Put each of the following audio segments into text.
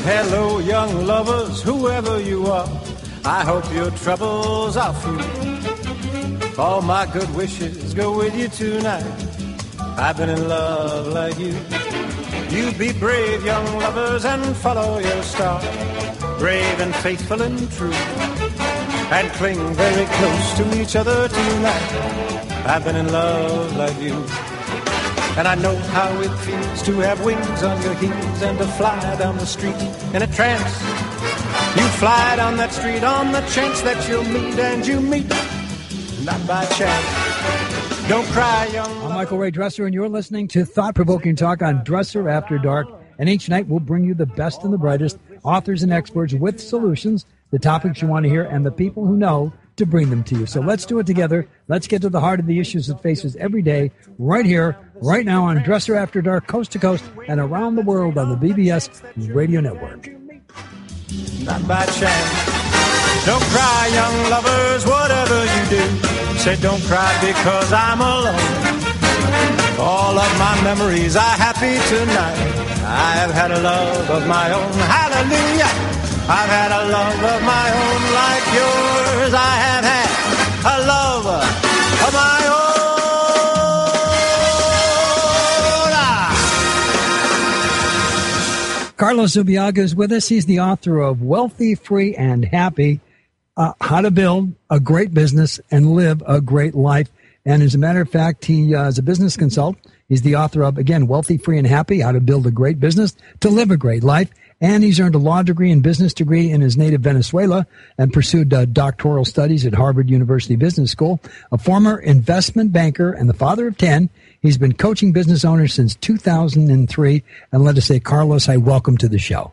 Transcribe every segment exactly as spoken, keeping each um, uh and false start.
Hello, young lovers, whoever you are, I hope your troubles are few. All my good wishes go with you tonight. I've been in love like you. You be brave, young lovers, and follow your star. Brave and faithful and true. And cling very close to each other tonight. I've been in love like you. And I know how it feels to have wings on your heels and to fly down the street in a trance. You fly down that street on the chance that you'll meet, and you meet not by chance. Don't cry, young I'm Michael Ray Dresser, and you're listening to Thought-Provoking Talk on Dresser After Dark. And each night we'll bring you the best and the brightest authors and experts with solutions, the topics you want to hear, and the people who know to bring them to you. So let's do it together. Let's get to the heart of the issues that faces every day, right here, right now on Dresser After Dark, coast to coast, and around the world on the B B S Radio Network. Not by chance. Don't cry, young lovers, whatever you do. Say don't cry because I'm alone. All of my memories are happy tonight. I have had a love of my own. Hallelujah. I've had a love of my own like yours. I have had a love of my own. Ah. Carlos Zubiaga is with us. He's the author of Wealthy, Free, and Happy, uh, How to Build a Great Business and Live a Great Life. And as a matter of fact, he uh, is a business consultant. He's the author of, again, Wealthy, Free, and Happy, How to Build a Great Business to Live a Great Life. And he's earned a law degree and business degree in his native Venezuela and pursued uh, doctoral studies at Harvard University Business School. A former investment banker and the father of ten, he's been coaching business owners since two thousand three. And let us say, Carlos, I welcome to the show.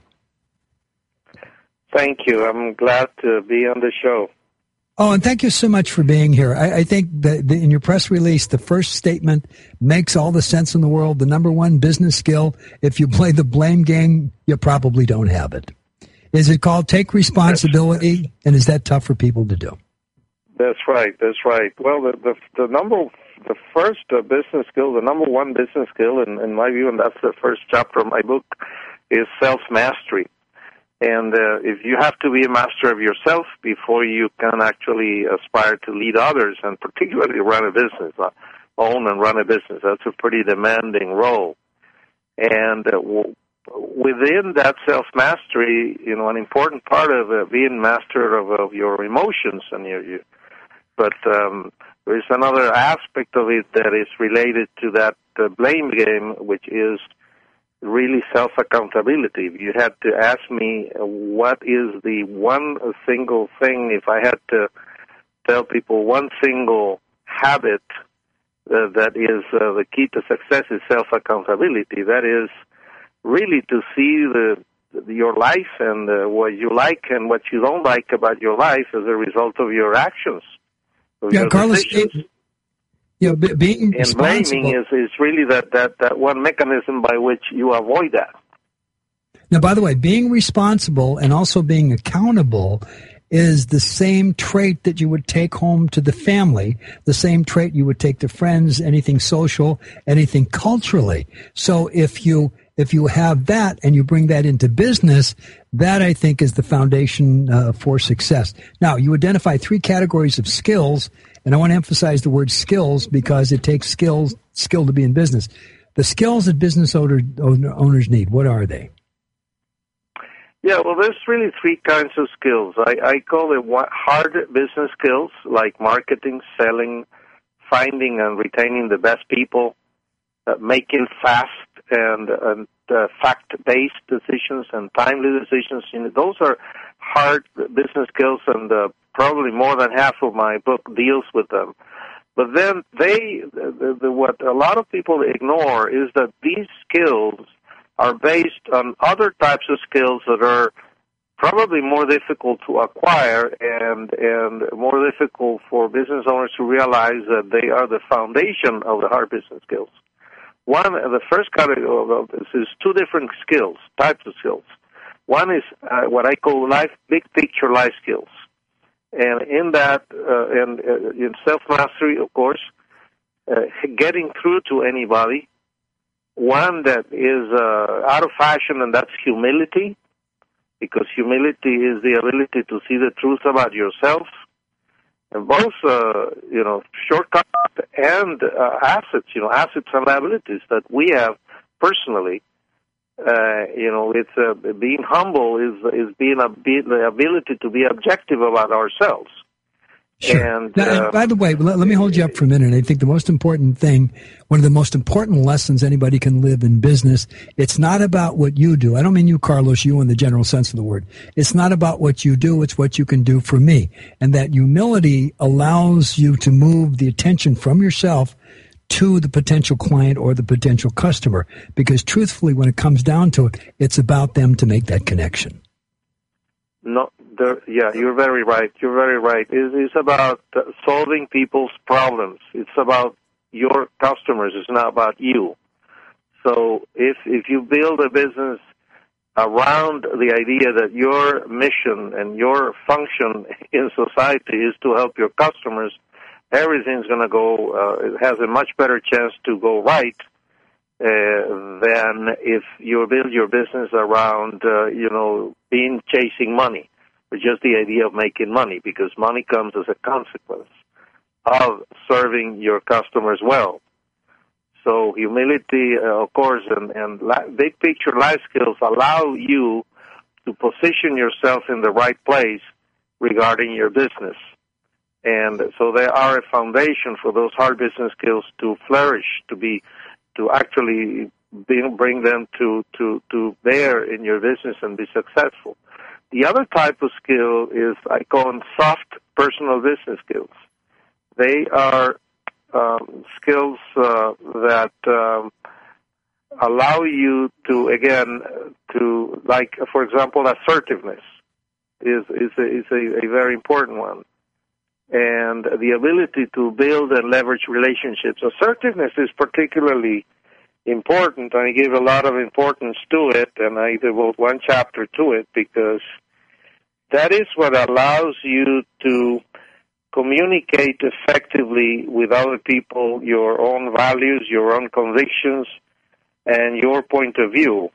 Thank you. I'm glad to be on the show. Oh, and thank you so much for being here. I, I think that the, in your press release, the first statement makes all the sense in the world. The number one business skill, if you play the blame game, you probably don't have it. Is it called take responsibility, and is that tough for people to do? That's right. That's right. Well, the the, the number, the first uh, business skill, the number one business skill, in, in my view, and that's the first chapter of my book, is self-mastery. And uh, if you have to be a master of yourself before you can actually aspire to lead others, and particularly run a business, uh, own and run a business, that's a pretty demanding role. And uh, w- within that self-mastery, you know, an important part of uh, being master of, of your emotions, and your, your but um, there is another aspect of it that is related to that uh, blame game, which is really self-accountability. If you had to ask me uh, what is the one single thing, if I had to tell people one single habit uh, that is uh, the key to success is self-accountability, that is really to see the, your life and uh, what you like and what you don't like about your life as a result of your actions, of yeah, your Carlos, decisions. It- Yeah, being and blaming is, is really that, that, that one mechanism by which you avoid that. Now, by the way, being responsible and also being accountable is the same trait that you would take home to the family, the same trait you would take to friends, anything social, anything culturally. So if you if you have that and you bring that into business, that I think is the foundation uh, for success. Now, you identify three categories of skills. And I want to emphasize the word skills because it takes skills, skill to be in business. The skills that business owner, owner, owners need, what are they? Yeah, well, there's really three kinds of skills. I, I call it hard business skills like marketing, selling, finding and retaining the best people, uh, making fast and, and uh, fact-based decisions and timely decisions. You know, those are hard business skills, and uh, probably more than half of my book deals with them. But then they, the, the, what a lot of people ignore is that these skills are based on other types of skills that are probably more difficult to acquire and and more difficult for business owners to realize that they are the foundation of the hard business skills. One, the first category of this is two different skills, types of skills. One is uh, what I call life, big picture life skills. And in that, uh, and uh, in self-mastery, of course, uh, getting through to anybody. One that is uh, out of fashion, and that's humility. because humility is the ability to see the truth about yourself, and both, uh, you know, shortcuts and uh, assets, you know, assets and liabilities that we have personally. Uh, you know, it's uh, being humble is is being a, be, the ability to be objective about ourselves. Sure. And, now, uh, and by the way, let, let me hold you up for a minute. I think the most important thing, one of the most important lessons anybody can live in business, it's not about what you do. I don't mean you, Carlos, you in the general sense of the word. It's not about what you do, it's what you can do for me. And that humility allows you to move the attention from yourself to the potential client or the potential customer. Because truthfully, when it comes down to it, it's about them to make that connection. No, there, yeah, you're very right. You're very right. It's, it's about uh, solving people's problems. It's about your customers. It's not about you. So if if you build a business around the idea that your mission and your function in society is to help your customers, everything's going to go, uh, it has a much better chance to go right uh, than if you build your business around, uh, you know, being chasing money, or just the idea of making money, because money comes as a consequence of serving your customers well. So humility, uh, of course, and, and li- big picture life skills allow you to position yourself in the right place regarding your business. And so they are a foundation for those hard business skills to flourish, to be, to actually be, bring them to, to, to bear in your business and be successful. The other type of skill is, I call them soft personal business skills. They are um, skills uh, that um, allow you to, again, to, like, for example, assertiveness is, is, a, is a, a very important one. And the ability to build and leverage relationships. Assertiveness is particularly important. I give a lot of importance to it, and I devote one chapter to it, because that is what allows you to communicate effectively with other people your own values, your own convictions, and your point of view.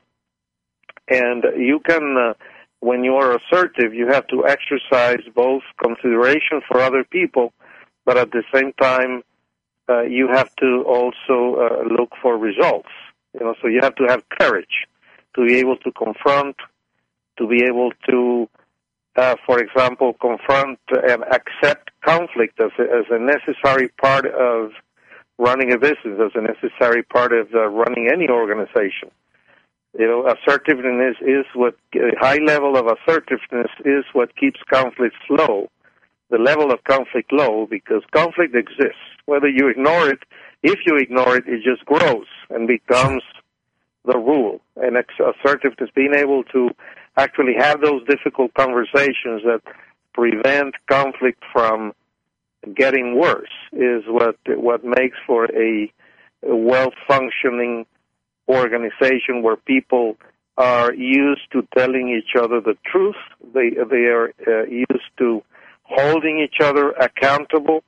And you can... Uh, When you are assertive, you have to exercise both consideration for other people, but at the same time, uh, you have to also uh, look for results. You know, so you have to have courage to be able to confront, to be able to, uh, for example, confront and accept conflict as a, as a necessary part of running a business, as a necessary part of uh, running any organization. You know, assertiveness is what, a high level of assertiveness is what keeps conflicts low, the level of conflict low, because conflict exists. Whether you ignore it, if you ignore it, it just grows and becomes the rule. And assertiveness, being able to actually have those difficult conversations that prevent conflict from getting worse, is what what makes for a, a well-functioning organization where people are used to telling each other the truth. They they are uh, used to holding each other accountable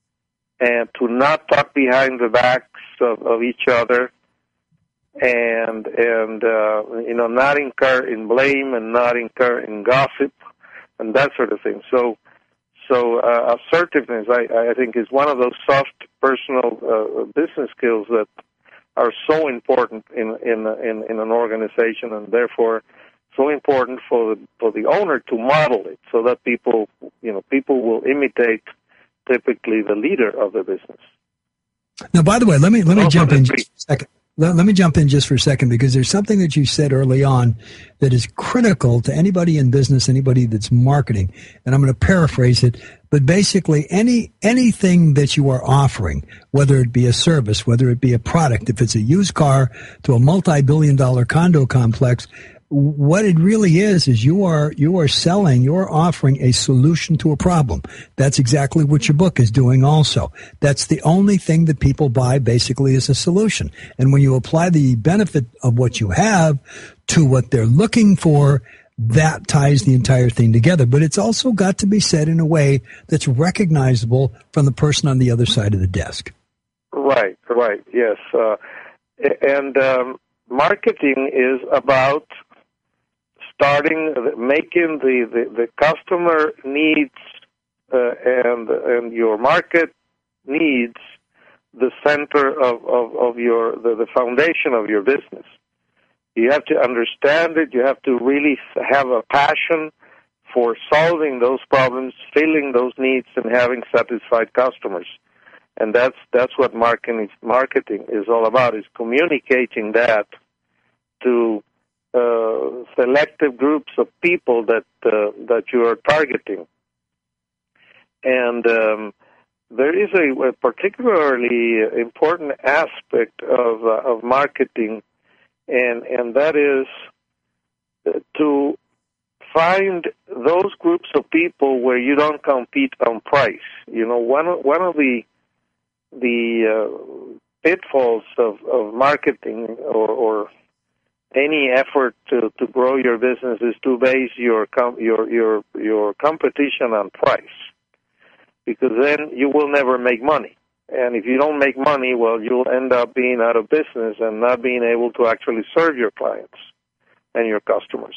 and to not talk behind the backs of, of each other, and and uh, you know, not incur in blame and not incur in gossip and that sort of thing. So so uh, assertiveness, I, I think, is one of those soft personal uh, business skills that are so important in, in in in an organization, and therefore so important for the for the owner to model it, so that people you know people will imitate typically the leader of the business. Now, by the way, let me let me jump in just a second. Let, let me jump in just for a second, because there's something that you said early on that is critical to anybody in business, anybody that's marketing, and I'm going to paraphrase it. But basically, any anything that you are offering, whether it be a service, whether it be a product, if it's a used car to a multi-billion dollar condo complex, what it really is is you are you are selling, you're offering a solution to a problem. That's exactly what your book is doing also. That's the only thing that people buy, basically, is a solution. And when you apply the benefit of what you have to what they're looking for, that ties the entire thing together. But it's also got to be said in a way that's recognizable from the person on the other side of the desk. Right, right, yes. Uh, and um, marketing is about starting making the, the, the customer needs uh, and and your market needs the center of, of, of your the, the foundation of your business. You have to understand it. You have to really have a passion for solving those problems, filling those needs, and having satisfied customers. And that's that's what marketing marketing is all about, is communicating that to uh, selective groups of people that uh, that you are targeting. And um, there is a, a particularly important aspect of uh, of marketing, and and that is to find those groups of people where you don't compete on price. You know, one of, one of the the uh, pitfalls of, of marketing or, or any effort to, to grow your business is to base your com- your your your competition on price, because then you will never make money. And if you don't make money, well, you'll end up being out of business and not being able to actually serve your clients and your customers.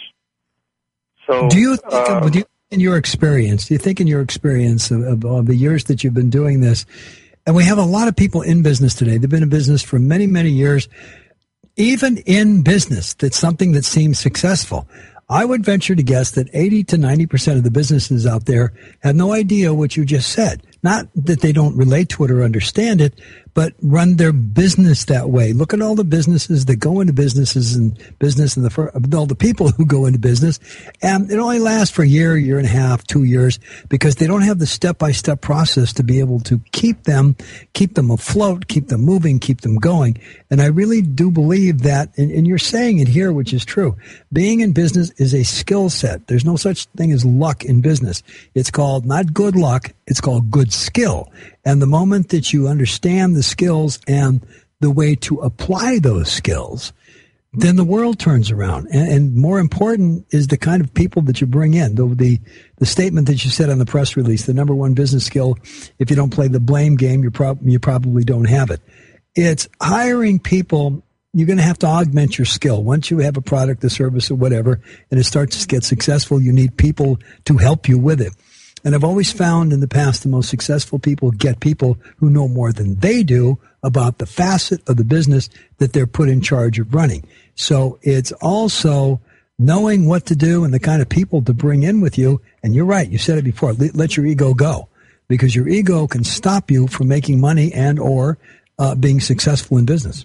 So, do you think, um, of, do you, in your experience, do you think in your experience of, of, of the years that you've been doing this, and we have a lot of people in business today, they've been in business for many, many years, even in business, that's something that seems successful. I would venture to guess that eighty to ninety percent of the businesses out there have no idea what you just said. Not that they don't relate to it or understand it, but run their business that way. Look at all the businesses that go into businesses and business and the, all the people who go into business. And it only lasts for a year, year and a half, two years, because they don't have the step-by-step process to be able to keep them, keep them afloat, keep them moving, keep them going. And I really do believe that, and, and you're saying it here, which is true. Being in business is a skill set. There's no such thing as luck in business. It's called not good luck, it's called good skill. And the moment that you understand the skills and the way to apply those skills, then the world turns around. And, and more important is the kind of people that you bring in. The, the the statement that you said on the press release, the number one business skill, if you don't play the blame game, you prob- you probably don't have it. It's hiring people. You're going to have to augment your skill. Once you have a product, a service, or whatever, and it starts to get successful, you need people to help you with it. And I've always found in the past the most successful people get people who know more than they do about the facet of the business that they're put in charge of running. So it's also knowing what to do and the kind of people to bring in with you. And you're right, you said it before, let your ego go, because your ego can stop you from making money and or uh, being successful in business.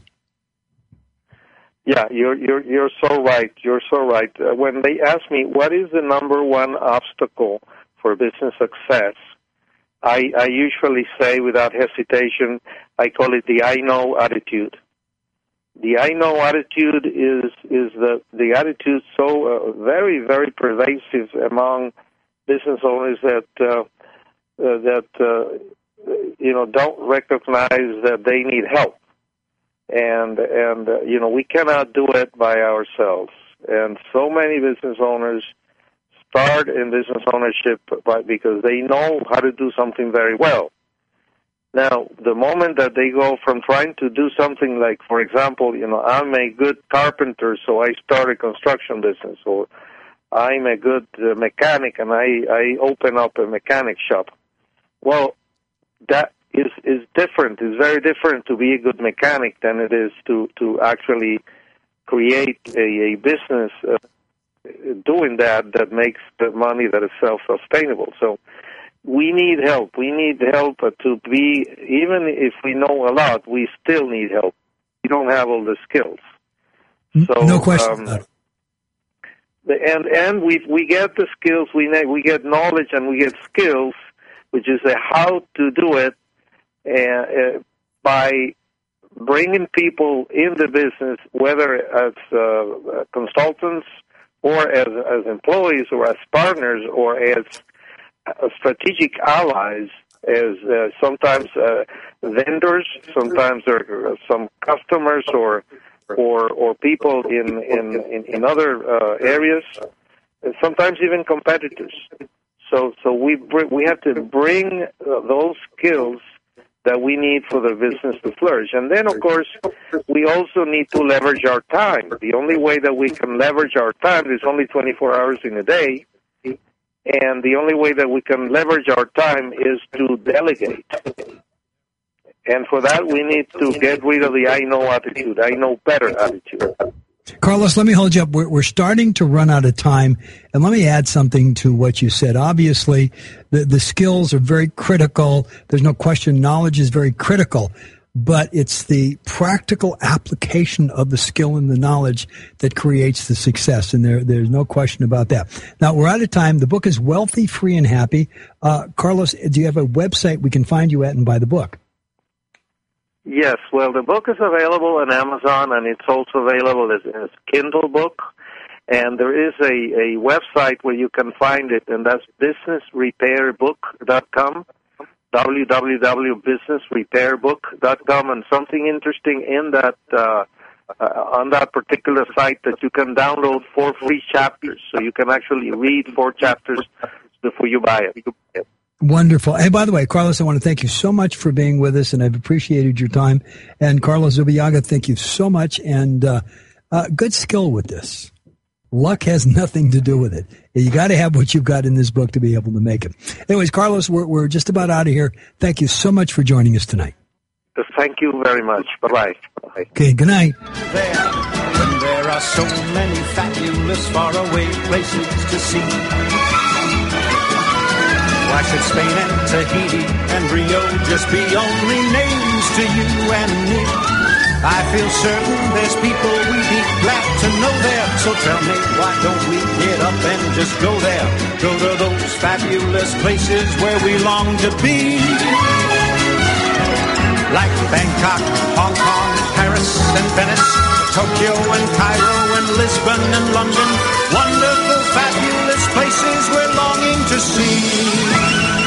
Yeah, you're you're you're so right. You're so right. Uh, when they ask me what is the number one obstacle for business success, I, I usually say without hesitation, I call it the I know attitude. The I know attitude is is the the attitude so uh, very very pervasive among business owners that uh, uh, that uh, you know don't recognize that they need help, and and uh, you know we cannot do it by ourselves. And so many business owners start in business ownership by, because they know how to do something very well. Now, the moment that they go from trying to do something like, for example, you know, I'm a good carpenter, so I start a construction business, or I'm a good uh, mechanic, and I, I open up a mechanic shop. Well, that is, is different. It's very different to be a good mechanic than it is to, to actually create a, a business uh, doing that that makes the money that is self-sustainable. So we need help. We need help to be, even if we know a lot, we still need help. We don't have all the skills. So, no question um, about it. And and we we get the skills, we we get knowledge, and we get skills, which is a how to do it, uh, uh, by bringing people in the business, whether as uh, consultants, or as, as employees, or as partners, or as uh, strategic allies, as uh, sometimes uh, vendors, sometimes there are some customers, or or or people in in in, in other uh, areas, and sometimes even competitors. So so we br- we have to bring uh, those skills that we need for the business to flourish. And then, of course, we also need to leverage our time. The only way that we can leverage our time is only twenty-four hours in a day, and the only way that we can leverage our time is to delegate. And for that, we need to get rid of the I know attitude, I know better attitude. Carlos, let me hold you up. We're, we're starting to run out of time, and let me add something to what you said. Obviously, the, the skills are very critical. There's no question knowledge is very critical, but it's the practical application of the skill and the knowledge that creates the success, and there, there's no question about that. Now, we're out of time. The book is Wealthy, Free, and Happy. Uh, Carlos, do you have a website we can find you at and buy the book? Yes, well, the book is available on Amazon, and it's also available as a Kindle book. And there is a, a website where you can find it, and that's business repair book dot com, w w w dot business repair book dot com. And something interesting in that uh, uh, on that particular site that you can download four free chapters, so you can actually read four chapters before you buy it. Wonderful. Hey, by the way, Carlos, I want to thank you so much for being with us, and I've appreciated your time. And Carlos Zubillaga, thank you so much, and uh, uh, good skill with this. Luck has nothing to do with it. You got to have what you've got in this book to be able to make it. Anyways, Carlos, we're, we're just about out of here. Thank you so much for joining us tonight. Thank you very much. Bye-bye. Bye. Okay, good night. There, when there are so many fabulous faraway places to see. Why should Spain and Tahiti and Rio just be only names to you and me? I feel certain there's people we'd be glad to know there. So tell me, why don't we get up and just go there? Go to those fabulous places where we long to be. Like Bangkok, Hong Kong, Paris and Venice, Tokyo and Cairo and Lisbon and London. Wonderful, fabulous places we're longing to see.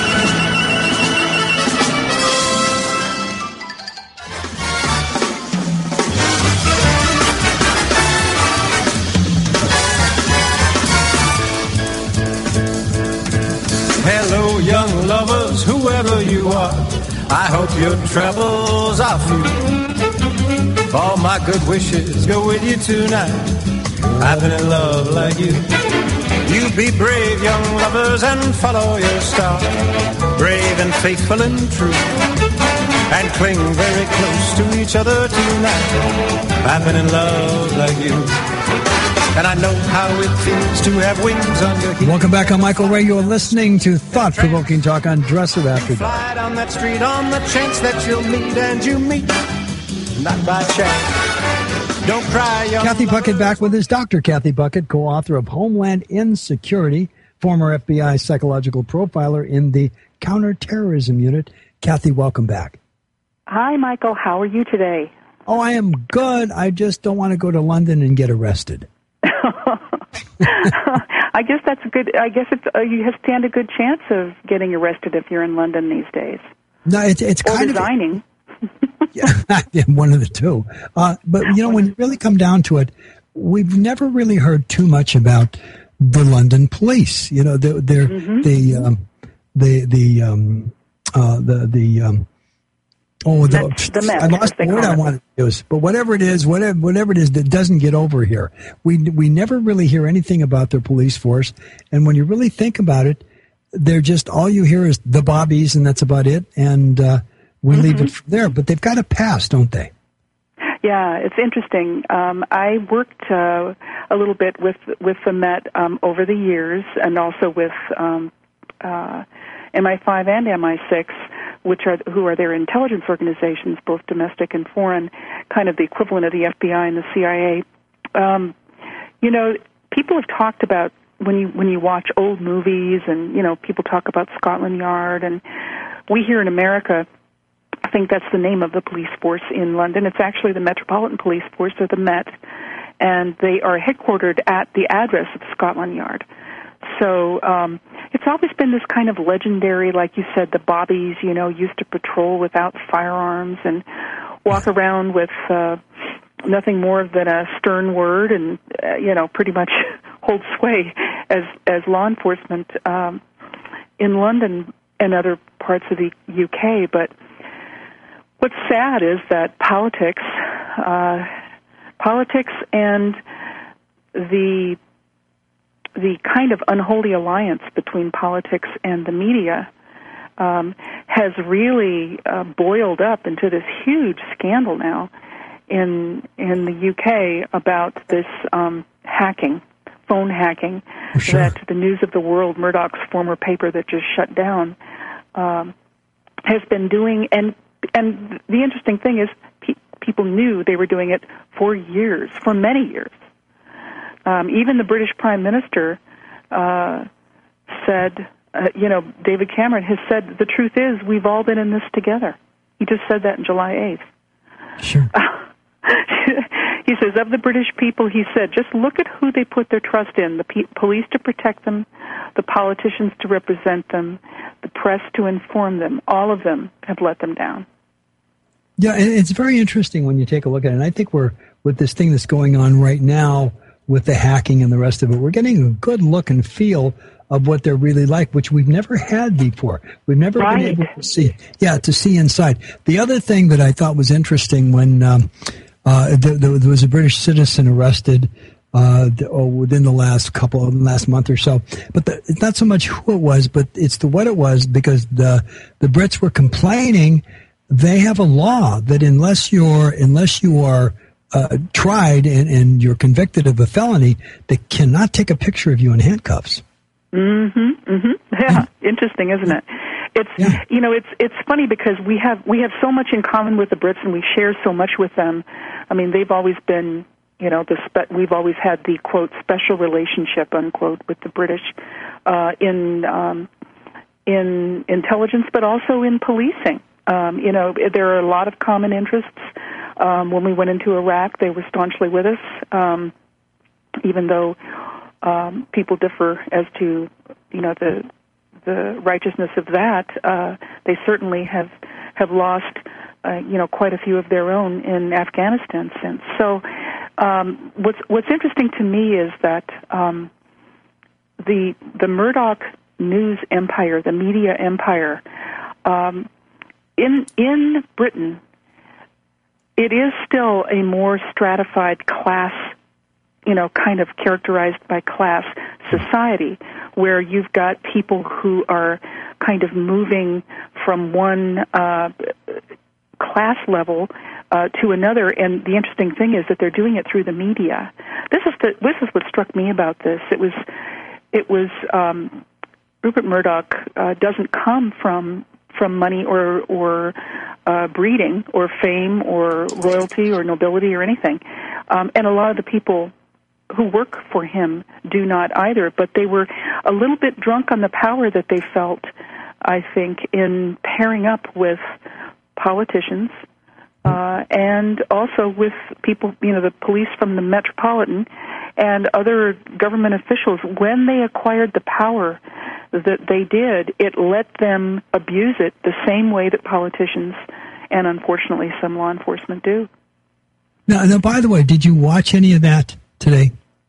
Hello, young lovers, whoever you are. I hope your travels are few. All my good wishes go with you tonight. I've been in love like you. You be brave, young lovers, and follow your star. Brave and faithful and true. And cling very close to each other tonight. I've been in love like you. And I know how it feels to have wings on your heels. Welcome back. I'm Michael Ray. You're listening to Thought-Provoking Talk on Dresser After Dark. Fly down that street on the chance that you'll meet, and you meet, not by chance. Don't cry, young Kathy Puckett back with us. Doctor Kathy Puckett, co-author of Homeland Insecurity, former F B I psychological profiler in the Counterterrorism Unit. Kathy, welcome back. Hi, Michael. How are you today? Oh, I am good. I just don't want to go to London and get arrested. I guess that's a good. I guess it's, uh, you stand a good chance of getting arrested if you're in London these days. No, it's it's or kind designing. of yeah, one of the two. Uh, but you know, when you really come down to it, we've never really heard too much about the London police. You know, they're, they're mm-hmm. the um, the the um, uh, the the. Um, Oh, the, the Met, I lost the word I wanted to use. But whatever it is, whatever whatever it is that doesn't get over here, we we never really hear anything about their police force. And when you really think about it, they're just all you hear is the bobbies, and that's about it. And uh, we mm-hmm. leave it from there. But they've got a past, don't they? Yeah, it's interesting. Um, I worked uh, a little bit with with the Met um, over the years, and also with um, uh, M I five and M I six. Which are who are their intelligence organizations, both domestic and foreign, kind of the equivalent of the F B I and the C I A. Um, you know, people have talked about when you when you watch old movies, and you know, people talk about Scotland Yard, and we here in America, I think that's the name of the police force in London. It's actually the Metropolitan Police Force, or the Met, and they are headquartered at the address of Scotland Yard. So um, it's always been this kind of legendary, like you said, the bobbies, you know, used to patrol without firearms and walk around with uh, nothing more than a stern word and, uh, you know, pretty much hold sway as, as law enforcement um, in London and other parts of the U K. But what's sad is that politics, uh, politics and the the kind of unholy alliance between politics and the media um, has really uh, boiled up into this huge scandal now in in the U K about this um, hacking, phone hacking, sure. that the News of the World, Murdoch's former paper that just shut down, um, has been doing. And and the interesting thing is, pe- people knew they were doing it for years, for many years. Um, even the British Prime Minister uh, said, uh, you know, David Cameron has said, the truth is we've all been in this together. He just said that on July eighth. Sure. He says, of the British people, he said, just look at who they put their trust in, the pe- police to protect them, the politicians to represent them, the press to inform them. All of them have let them down. Yeah, and it's very interesting when you take a look at it. And I think we're, with this thing that's going on right now, with the hacking and the rest of it, we're getting a good look and feel of what they're really like, which we've never had before. We've never right. been able to see, yeah, to see inside. The other thing that I thought was interesting when um, uh, there, there was a British citizen arrested uh, oh, within the last couple, last month or so, but the, it's not so much who it was, but it's the what it was, because the the Brits were complaining. They have a law that unless you're unless you are Uh, tried and, and you're convicted of a felony, they cannot take a picture of you in handcuffs. Mm-hmm. Mm-hmm. Yeah, and, interesting, isn't it? It's yeah. you know, it's it's funny because we have we have so much in common with the Brits, and we share so much with them. I mean, they've always been, you know, the spe- we've always had the quote special relationship unquote with the British uh, in um, in intelligence, but also in policing. Um, you know, there are a lot of common interests. Um, when we went into Iraq, they were staunchly with us, um, even though um, people differ as to, you know, the the righteousness of that. Uh, they certainly have have lost, uh, you know, quite a few of their own in Afghanistan since. So, um, what's what's interesting to me is that um, the the Murdoch news empire, the media empire, um, in in Britain, it is still a more stratified class, you know, kind of characterized by class society, where you've got people who are kind of moving from one uh, class level uh, to another. And the interesting thing is that they're doing it through the media. This is the, this is what struck me about this. It was it was um, Rupert Murdoch uh, doesn't come from from money or or uh, breeding or fame or royalty or nobility or anything. Um, and a lot of the people who work for him do not either, but they were a little bit drunk on the power that they felt, I think, in pairing up with politicians uh, and also with people, you know, the police from the Metropolitan and other government officials. When they acquired the power that they did, it let them abuse it the same way that politicians and, unfortunately, some law enforcement do. Now, now, by the way, did you watch any of that today?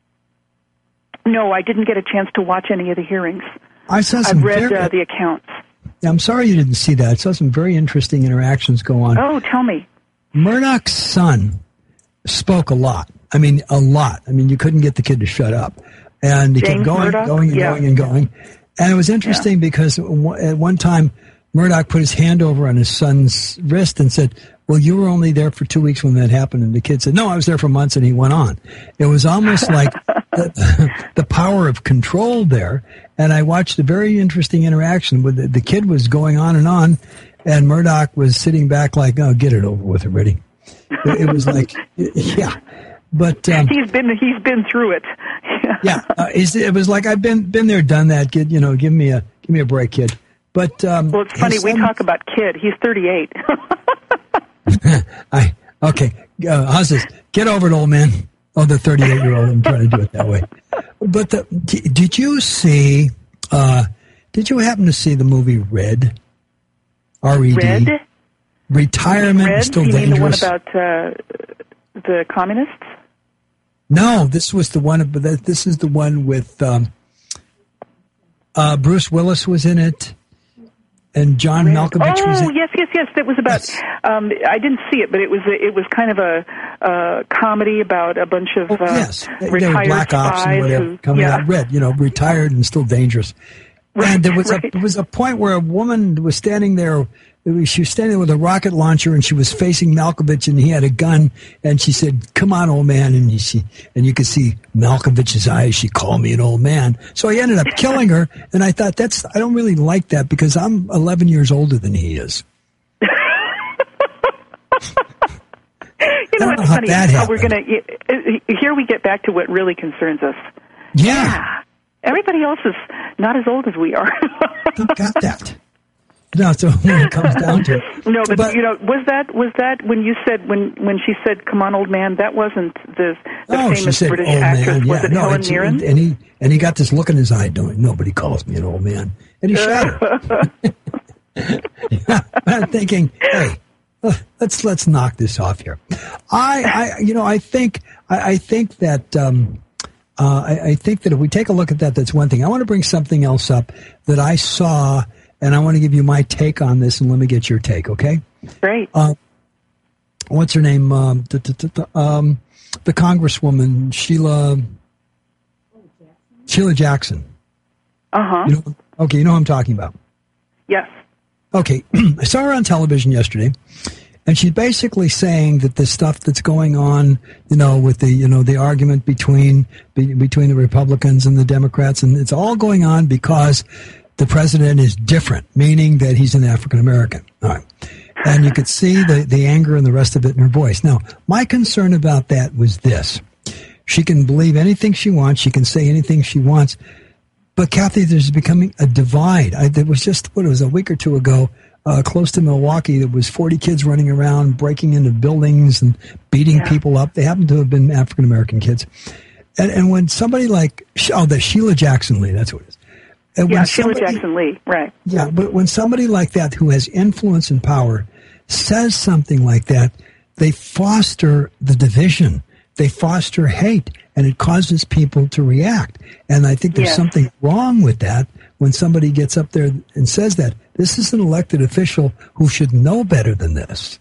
No, I didn't get a chance to watch any of the hearings. I saw some I've read very, uh, the accounts. I'm sorry you didn't see that. I saw some very interesting interactions go on. Oh, tell me. Murdoch's son spoke a lot. I mean, a lot. I mean, you couldn't get the kid to shut up. And he James kept going, Murdoch? going, and yeah. going, and going. And it was interesting yeah. because at one time, Murdoch put his hand over on his son's wrist and said, well, you were only there for two weeks when that happened. And the kid said, no, I was there for months, and he went on. It was almost like the, the power of control there. And I watched a very interesting interaction with the, the kid was going on and on, and Murdoch was sitting back like, oh, get it over with already. It, it was like, yeah. But um, he's been he's been through it. yeah, uh, it was like I've been been there, done that. Kid, you know, give me a give me a break, kid. But um, well, it's funny. son, we talk about kid. He's thirty-eight. I okay. Uh, how's this? Get over it, old man. Oh, the thirty-eight-year-old. I'm trying to do it that way. But the, did you see? Uh, did you happen to see the movie Red? R E D. Red. Retirement Red? is still you dangerous. mean the one about uh, the communists? No, this was the one. But this is the one with um, uh, Bruce Willis was in it, and John Red. Malkovich oh, was in. Oh, yes, yes, yes. That was about, yes. um, I didn't see it, but it was it was kind of a, a comedy about a bunch of oh, uh, yes. retired they were black ops spies and whatever, who, coming yeah. out red, you know, retired and still dangerous. Right, and there was right. a there was a point where a woman was standing there. She was standing there with a rocket launcher, and she was facing Malkovich, and he had a gun. And she said, "Come on, old man." And he, she, and you could see Malkovich's eyes. She called me an old man. So he ended up killing her. And I thought, that's I don't really like that because I'm eleven years older than he is. You know what's funny? That How we're gonna here we get back to what really concerns us. Yeah. yeah. Everybody else is not as old as we are. Don't got that. No, so when it comes down to it. No, but, but you know, was that was that when you said when when she said, "Come on, old man"? That wasn't the the oh, famous she said, British old actress. Man. Was Yeah. it no, Helen Mirren? And he and he got this look in his eye. Don't nobody calls me an old man, and he shot her. yeah, I'm thinking, hey, uh, let's let's knock this off here. I, I you know, I think I, I think that. Um, Uh, I, I think that if we take a look at that, that's one thing. I want to bring something else up that I saw, and I want to give you my take on this, and let me get your take, okay? Great. Uh, what's her name? Um, the, the, the, um, the Congresswoman, Sheila Sheila Jackson. Uh-huh. You know, okay, you know who I'm talking about. Yes. Okay, I saw her on television yesterday. And she's basically saying that the stuff that's going on, you know, with the, you know, the argument between be, between the Republicans and the Democrats, and it's all going on because the president is different, meaning that he's an African American. All right. And you could see the, the anger and the rest of it in her voice. Now, my concern about that was this. She can believe anything she wants. She can say anything she wants. But, Kathy, there's becoming a divide. I, there was just, what, it was a week or two ago, Uh, close to Milwaukee, there was forty kids running around, breaking into buildings and beating yeah. people up. They happen to have been African-American kids. And, and when somebody like, oh, the Sheila Jackson Lee, that's what it is. And yeah, when Sheila somebody, Jackson Lee, right. Yeah, but when somebody like that who has influence and power says something like that, they foster the division. They foster hate, and it causes people to react. And I think there's yes. something wrong with that when somebody gets up there and says that. This is an elected official who should know better than this.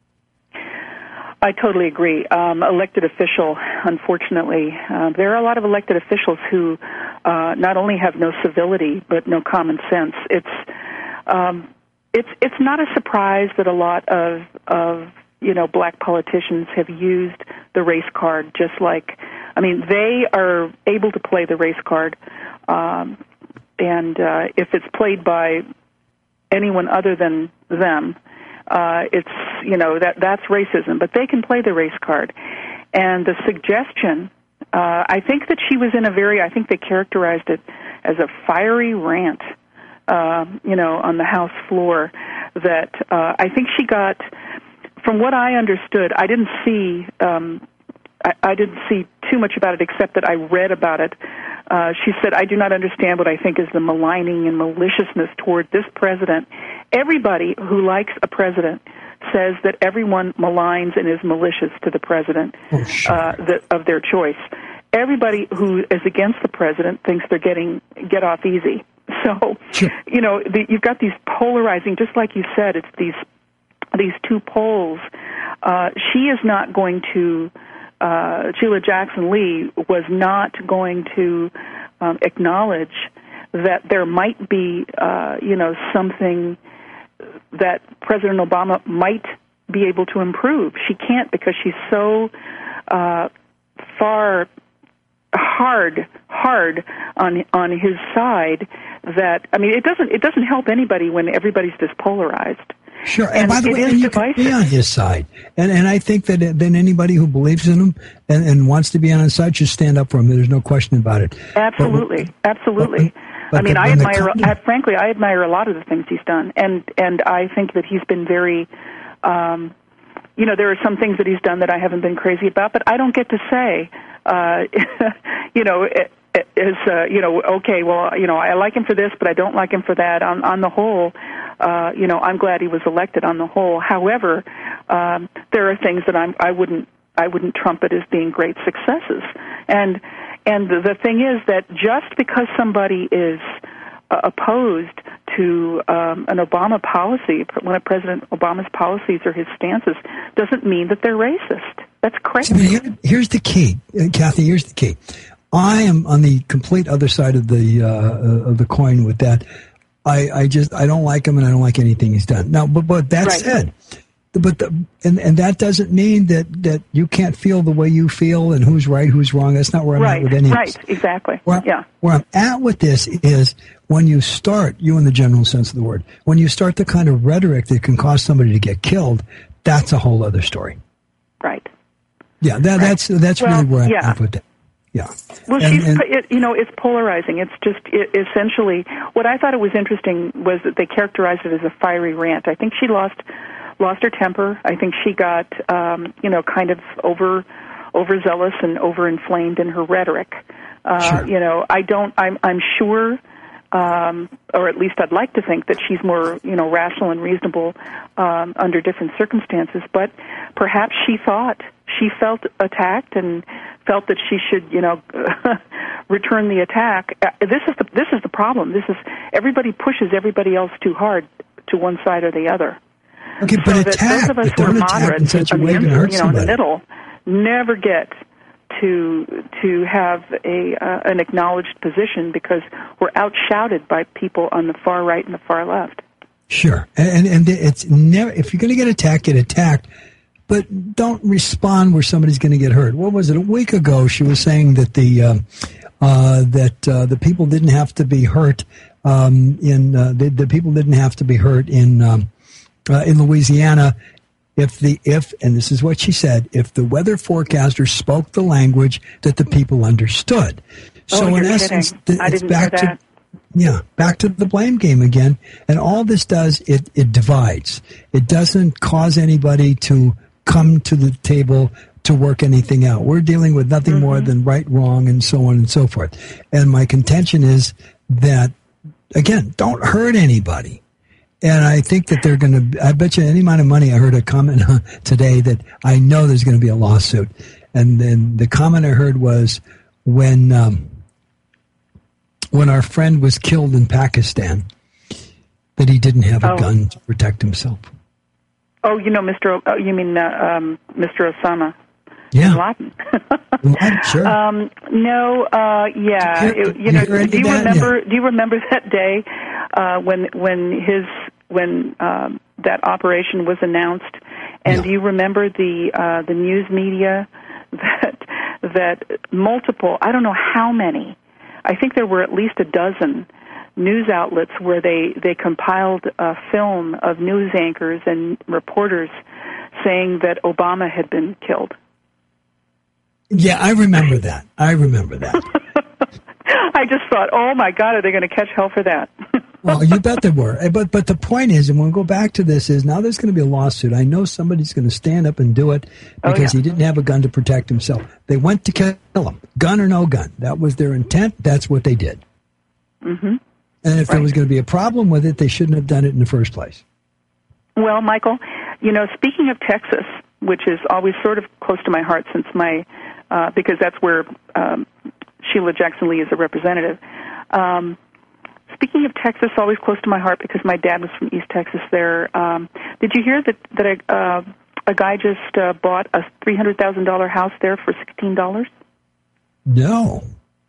I totally agree. Um, elected official, unfortunately, uh, there are a lot of elected officials who uh, not only have no civility but no common sense. It's um, it's it's not a surprise that a lot of of you know black politicians have used the race card. Just like, I mean, they are able to play the race card, um, and uh, if it's played by anyone other than them, uh, it's, you know, that that's racism. But they can play the race card. And the suggestion, uh, I think that she was in a very, I think they characterized it as a fiery rant, uh, you know, on the House floor, that uh, I think she got, from what I understood, I didn't see, um, I, I didn't see too much about it except that I read about it. Uh, she said, "I do not understand what I think is the maligning and maliciousness toward this president. Everybody who likes a president says that everyone maligns and is malicious to the president oh, sure. uh, the, of their choice. Everybody who is against the president thinks they're getting get off easy." So, sure. you know, the, you've got these polarizing, just like you said, it's these these two poles. Uh, she is not going to. Uh, Sheila Jackson Lee was not going to um, acknowledge that there might be, uh, you know, something that President Obama might be able to improve. She can't because she's so uh, far hard, hard on on his side that, I mean, it doesn't it doesn't help anybody when everybody's this polarized. Sure, and, and by the way, and you divisive. can be on his side, and and I think that then anybody who believes in him and, and wants to be on his side should stand up for him. There's no question about it. Absolutely, but, absolutely. But, but I mean, the, I admire, company, I, frankly, I admire a lot of the things he's done, and and I think that he's been very, um, you know, there are some things that he's done that I haven't been crazy about, but I don't get to say, uh, you know. It, is, uh, you know, okay, well, you know, I like him for this, but I don't like him for that. On, on the whole, uh, you know, I'm glad he was elected on the whole. However, um, there are things that I'm, I wouldn't, I wouldn't trumpet as being great successes. And, and the, the thing is that just because somebody is uh, opposed to um, an Obama policy, one of President Obama's policies or his stances, doesn't mean that they're racist. That's crazy. See, here, here's the key, uh, Kathy. Here's the key. I am on the complete other side of the uh, of the coin with that. I, I just I don't like him, and I don't like anything he's done. Now, but but that right. said, but the, and and that doesn't mean that, that you can't feel the way you feel and who's right, who's wrong. That's not where I'm right. at with any of Right, this. exactly. Where, yeah. Where I'm at with this is when you start, you in the general sense of the word, when you start the kind of rhetoric that can cause somebody to get killed, that's a whole other story. Right. Yeah, that, right. that's that's well, really where I'm yeah. at with it. Yeah. Well, and, she's, and, it, you know, it's polarizing. It's just it, essentially what I thought it was interesting was that they characterized it as a fiery rant. I think she lost lost her temper. I think she got, um, you know, kind of over overzealous and overinflamed in her rhetoric. Uh, sure. You know, I don't. I'm I'm sure, um, or at least I'd like to think that she's more, you know, rational and reasonable um, under different circumstances. But perhaps she thought she felt attacked and felt that she should, you know, return the attack. Uh, this is the this is the problem. This is everybody pushes everybody else too hard to one side or the other. Okay, but so attack. That those of us but who are don't attack in moderate, such a in way the, to hurt you know, in the somebody. middle, never get to to have a uh, an acknowledged position because we're outshouted by people on the far right and the far left. Sure, and and it's never if you're going to get attacked, get attacked. But don't respond where somebody's going to get hurt. What was it? A week ago, she was saying that the uh, uh, that uh, the people didn't have to be hurt um, in uh, the, the people didn't have to be hurt in um, uh, in Louisiana if the if and this is what she said if the weather forecaster spoke the language that the people understood. So oh, in you're essence, kidding. th- I it's didn't back hear that. to. Yeah, back to the blame game again. And all this does, it, it divides. It doesn't cause anybody to come to the table to work anything out. We're dealing with nothing mm-hmm. more than right, wrong, and so on and so forth. And my contention is that, again, don't hurt anybody. And I think that they're going to, I bet you any amount of money, I heard a comment today that I know there's going to be a lawsuit. And then the comment I heard was when, um, when our friend was killed in Pakistan, that he didn't have a oh. gun to protect himself. Oh, you know, Mister O, oh, you mean uh, um, Mister Osama yeah. bin Laden? Bin Laden, sure. Um, no, uh, yeah. Did you, it, you know, you do you that? remember? Yeah. Do you remember that day uh, when when his when um, that operation was announced? And yeah. do you remember the uh, the news media that that multiple? I don't know how many. I think there were at least a dozen news outlets where they, they compiled a film of news anchors and reporters saying that Obama had been killed. Yeah, I remember that. I remember that. I just thought, oh my God, are they going to catch hell for that? Well, you bet they were. But but the point is, and we'll go back to this, is now there's going to be a lawsuit. I know somebody's going to stand up and do it because oh, yeah. he didn't have a gun to protect himself. They went to kill him, gun or no gun. That was their intent. That's what they did. Mm-hmm. And if right. there was going to be a problem with it, they shouldn't have done it in the first place. Well, Michael, you know, speaking of Texas, which is always sort of close to my heart since my, uh, because that's where um, Sheila Jackson Lee is a representative. Um, speaking of Texas, always close to my heart because my dad was from East Texas there. Um, did you hear that, that a, uh, a guy just uh, bought a three hundred thousand dollars house there for sixteen dollars? No.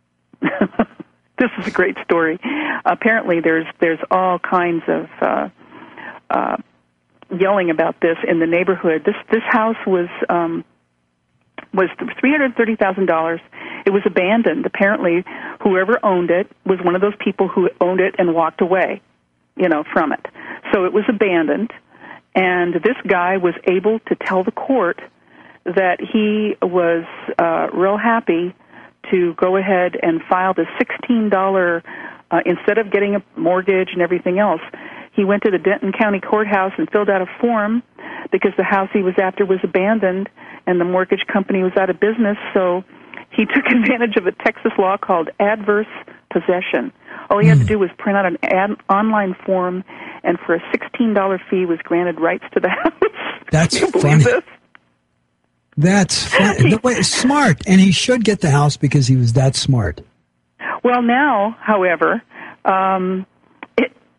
This is a great story. Apparently, there's there's all kinds of uh, uh, yelling about this in the neighborhood. This this house was um, was three hundred thirty thousand dollars. It was abandoned. Apparently, whoever owned it was one of those people who owned it and walked away, you know, from it. So it was abandoned, and this guy was able to tell the court that he was uh, real happy to go ahead and file the sixteen dollars, uh, instead of getting a mortgage and everything else, he went to the Denton County Courthouse and filled out a form because the house he was after was abandoned and the mortgage company was out of business, so he took advantage of a Texas law called adverse possession. All he had to do was print out an ad- online form, and for a sixteen dollars fee was granted rights to the house. That's Can you believe funny. this? That's funny. The way, smart, and he should get the house because he was that smart. Well, now, however, um,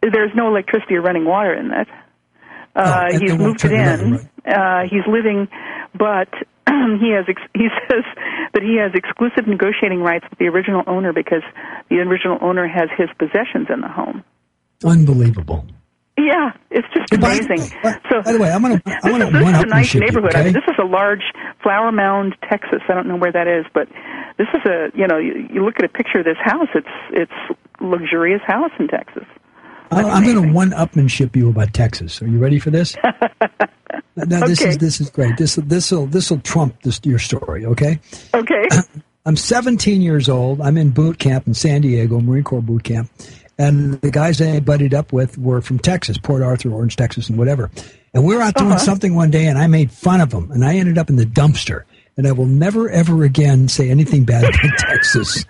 there's no electricity or running water in it. Uh, oh, he's moved it in. Right. Uh, he's living, but he has. Ex- he says that he has exclusive negotiating rights with the original owner because the original owner has his possessions in the home. Unbelievable. Yeah, it's just by, amazing. By, so, by the way, I'm going to. I want to. This is a nice neighborhood. Okay? I mean, this is a large Flower Mound, Texas. I don't know where that is, but this is a. You know, you, you look at a picture of this house. It's it's luxurious house in Texas. I, I'm going to one-upmanship you about Texas. Are you ready for this? Now, this okay. is this is great. This this will this will trump this your story. Okay. Okay. I'm seventeen years old. I'm in boot camp in San Diego, Marine Corps boot camp. And the guys I buddied up with were from Texas, Port Arthur, Orange, Texas, and whatever. And we were out doing uh-huh. something one day, and I made fun of them, and I ended up in the dumpster. And I will never, ever again say anything bad about Texas.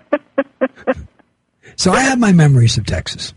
So I have my memories of Texas.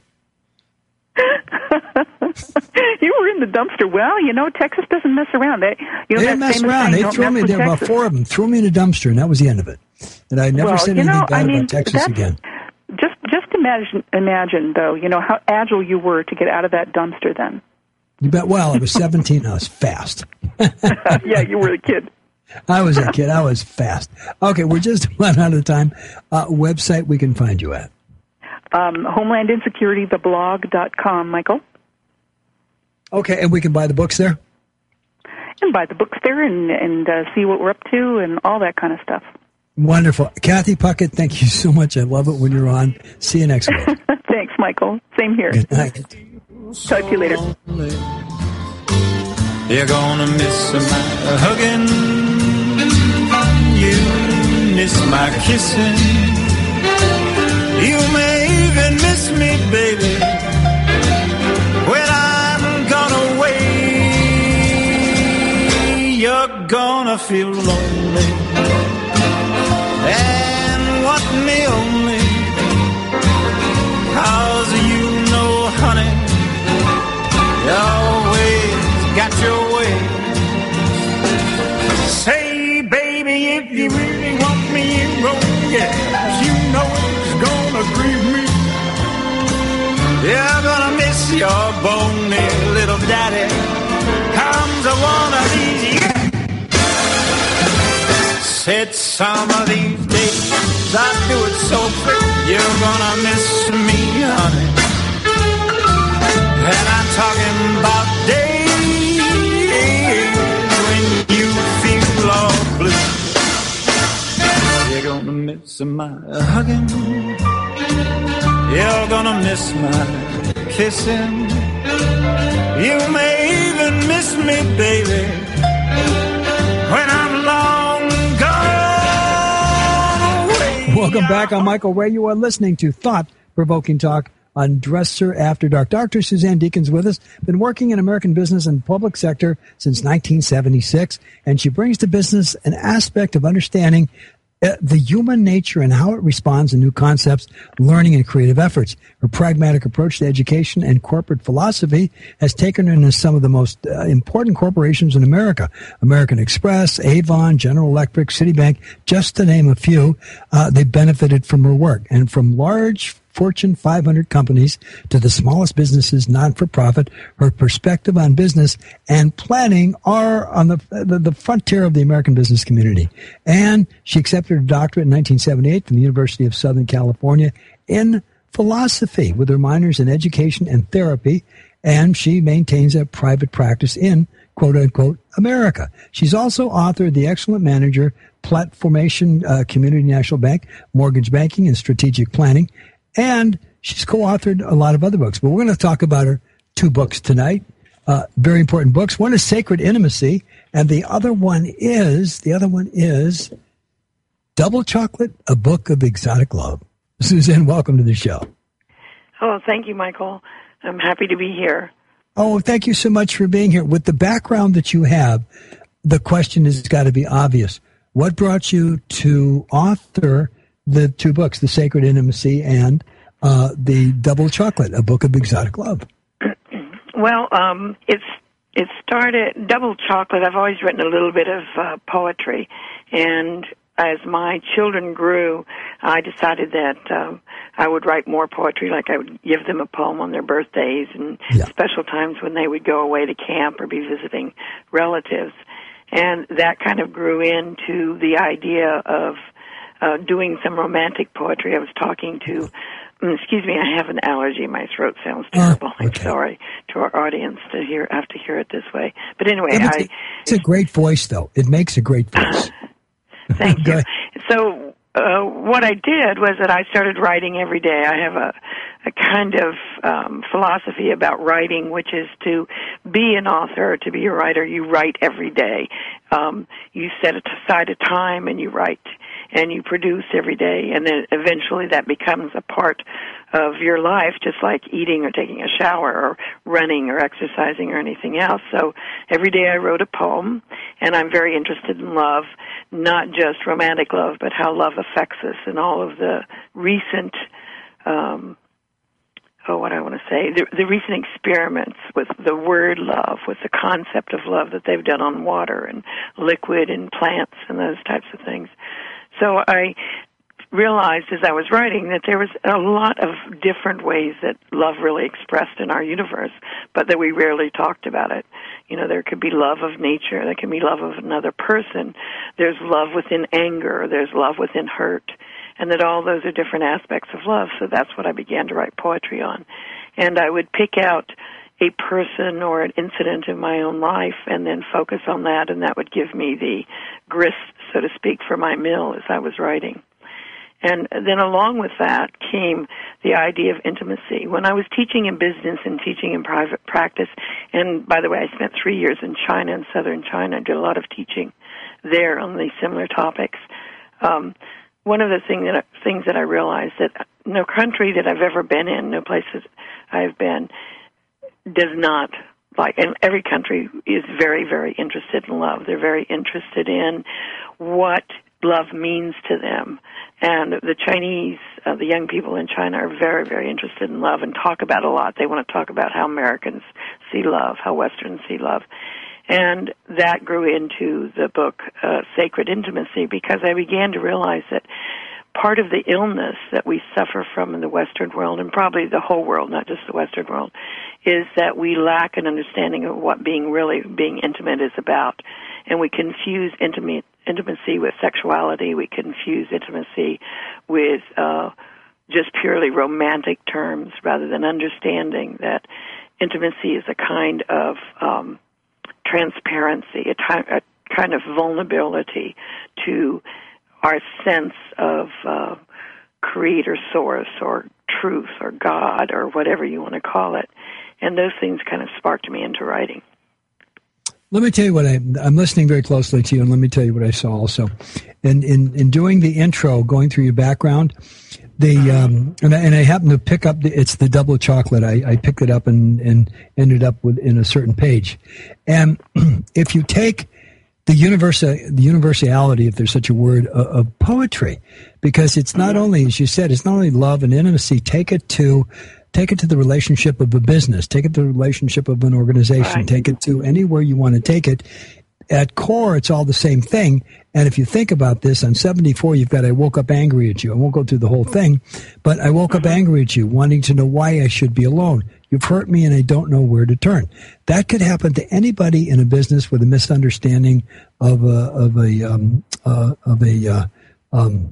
You were in the dumpster. Well, you know, Texas doesn't mess around. They, you know, they didn't mess around. Thing, they threw me. There were about four of them. Threw me in a dumpster, and that was the end of it. And I never well, said you anything know, bad I mean, about Texas again. Just, just imagine, imagine though, you know how agile you were to get out of that dumpster. Then. You bet. Well, I was seventeen. I was fast. Yeah, you were a kid. I was a kid. I was fast. Okay, we're just about out of time. Uh, website we can find you at. Um, Homeland Insecurity, the blog dot com, Michael. Okay, and we can buy the books there? And buy the books there and, and uh, see what we're up to and all that kind of stuff. Wonderful. Kathy Puckett, thank you so much. I love it when you're on. See you next week. Thanks, Michael. Same here. Good night. Talk to you later. You're gonna miss my hugging. You miss my kissing. You may even miss me, baby, when I'm gone away. You're gonna feel lonely and want me only, 'cause you know, honey, you always got your way. Say, baby, if you really want me, you go, yeah, you know it's gonna grieve me. You're gonna miss your bony little daddy. Comes a one of these years. Said some of these days I do it so quick. You're gonna miss me, honey. And I'm talking about days when you feel all blue. You're gonna miss my hugging. You're gonna miss my kissing. You may even miss me, baby, when I'm long gone away. Welcome back. I'm Michael Ray. You are listening to Thought-Provoking Talk on Dresser After Dark. Doctor Suzanne Deacon's with us. Been working in American business and public sector since nineteen seventy-six, and she brings to business an aspect of understanding Uh, the human nature and how it responds to new concepts, learning, and creative efforts. Her pragmatic approach to education and corporate philosophy has taken her into some of the most uh, important corporations in America. American Express, Avon, General Electric, Citibank, just to name a few. Uh, they benefited from her work. And from large Fortune five hundred companies to the smallest businesses, not-for-profit, her perspective on business and planning are on the, the the frontier of the American business community. And she accepted her doctorate in nineteen seventy-eight from the University of Southern California in philosophy with her minors in education and therapy. And she maintains a private practice in, quote-unquote, America. She's also authored The Excellent Manager, Platformation, uh, Community National Bank, Mortgage Banking, and Strategic Planning. And she's co-authored a lot of other books. But we're going to talk about her two books tonight. Uh, very important books. One is Sacred Intimacy, and the other one is, the other one is Double Chocolate, A Book of Exotic Love. Suzanne, welcome to the show. Oh, thank you, Michael. I'm happy to be here. Oh, thank you so much for being here. With the background that you have, the question has got to be obvious. What brought you to author the two books, The Sacred Intimacy and uh, The Double Chocolate, A Book of Exotic Love? Well, um, it's it started, Double Chocolate, I've always written a little bit of uh, poetry, and as my children grew, I decided that um, I would write more poetry, like I would give them a poem on their birthdays and yeah. special times when they would go away to camp or be visiting relatives. And that kind of grew into the idea of uh, doing some romantic poetry. I was talking to, excuse me, I have an allergy. My throat sounds terrible. Oh, okay. I'm sorry to our audience to hear have to hear it this way. But anyway, yeah, but I... It's a great voice, though. It makes a great voice. Thank you. So uh, what I did was that I started writing every day. I have a, a kind of um, philosophy about writing, which is to be an author, to be a writer. You write every day. Um, you set aside a time and you write, and you produce every day, and then eventually that becomes a part of your life, just like eating or taking a shower or running or exercising or anything else. So every day I wrote a poem, and I'm very interested in love, not just romantic love, but how love affects us and all of the recent, um, oh, what I want to say, the, the recent experiments with the word love, with the concept of love that they've done on water and liquid and plants and those types of things. So I realized as I was writing that there was a lot of different ways that love really expressed in our universe, but that we rarely talked about it. You know, there could be love of nature, there can be love of another person, there's love within anger, there's love within hurt, and that all those are different aspects of love. So that's what I began to write poetry on. And I would pick out a person or an incident in my own life and then focus on that, and that would give me the grist, so to speak, for my mill as I was writing. And then along with that came the idea of intimacy. When I was teaching in business and teaching in private practice, and by the way, I spent three years in China, in southern China, I did a lot of teaching there on these similar topics. Um, one of the thing that, things that I realized that no country that I've ever been in, no place that I've been, does not like, and every country is very, very interested in love. They're very interested in what love means to them. And the Chinese, uh, the young people in China are very, very interested in love and talk about it a lot. They want to talk about how Americans see love, how Westerns see love. And that grew into the book, uh, Sacred Intimacy, because I began to realize that part of the illness that we suffer from in the Western world, and probably the whole world, not just the Western world, is that we lack an understanding of what being really, being intimate is about. And we confuse intimate, intimacy with sexuality. We confuse intimacy with uh, just purely romantic terms rather than understanding that intimacy is a kind of um, transparency, a, ty- a kind of vulnerability to our sense of uh, creator source or truth or God or whatever you want to call it. And those things kind of sparked me into writing. Let me tell you what I, I'm listening very closely to you, and let me tell you what I saw also. In in, in doing the intro, going through your background, the um, and, I, and I happened to pick up, the, it's the double chocolate. I, I picked it up and, and ended up with in a certain page. And if you take the universal, the universality, if there's such a word, of, of poetry, because it's not only, as you said, it's not only love and intimacy. Take it to, take it to the relationship of a business. Take it to the relationship of an organization. Right. Take it to anywhere you want to take it. At core, it's all the same thing. And if you think about this, on seventy-four, you've got, I woke up angry at you. I won't go through the whole thing, but I woke up angry at you, wanting to know why I should be alone. You've hurt me and I don't know where to turn. That could happen to anybody in a business with a misunderstanding of a, of a, um, uh, of a, uh, um,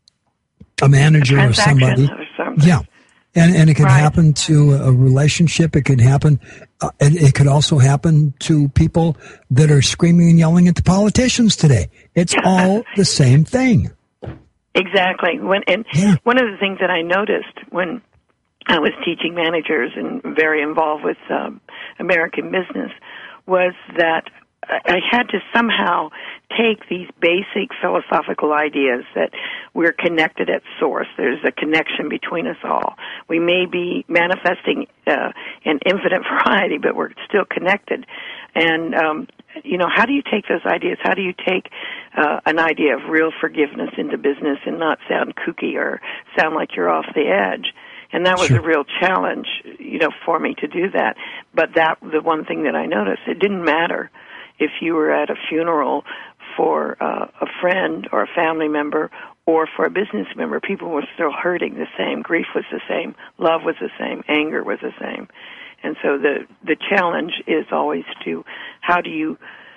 a manager a or somebody. Or something. Yeah. And, and it can Right. happen to a relationship. It can happen, uh, and it could also happen to people that are screaming and yelling at the politicians today. It's all the same thing. Exactly. When, and Yeah. one of the things that I noticed when I was teaching managers and very involved with um, American business was that I had to somehow take these basic philosophical ideas that we're connected at source. There's a connection between us all. We may be manifesting uh, an infinite variety, but we're still connected. And, um, you know, how do you take those ideas? How do you take uh, an idea of real forgiveness into business and not sound kooky or sound like you're off the edge? And that was Sure. a real challenge, you know, for me to do that. But that, the one thing that I noticed, it didn't matter if you were at a funeral for uh, a friend or a family member or for a business member, people were still hurting the same. Grief was the same. Love was the same. Anger was the same. And so the the challenge is always to, how do you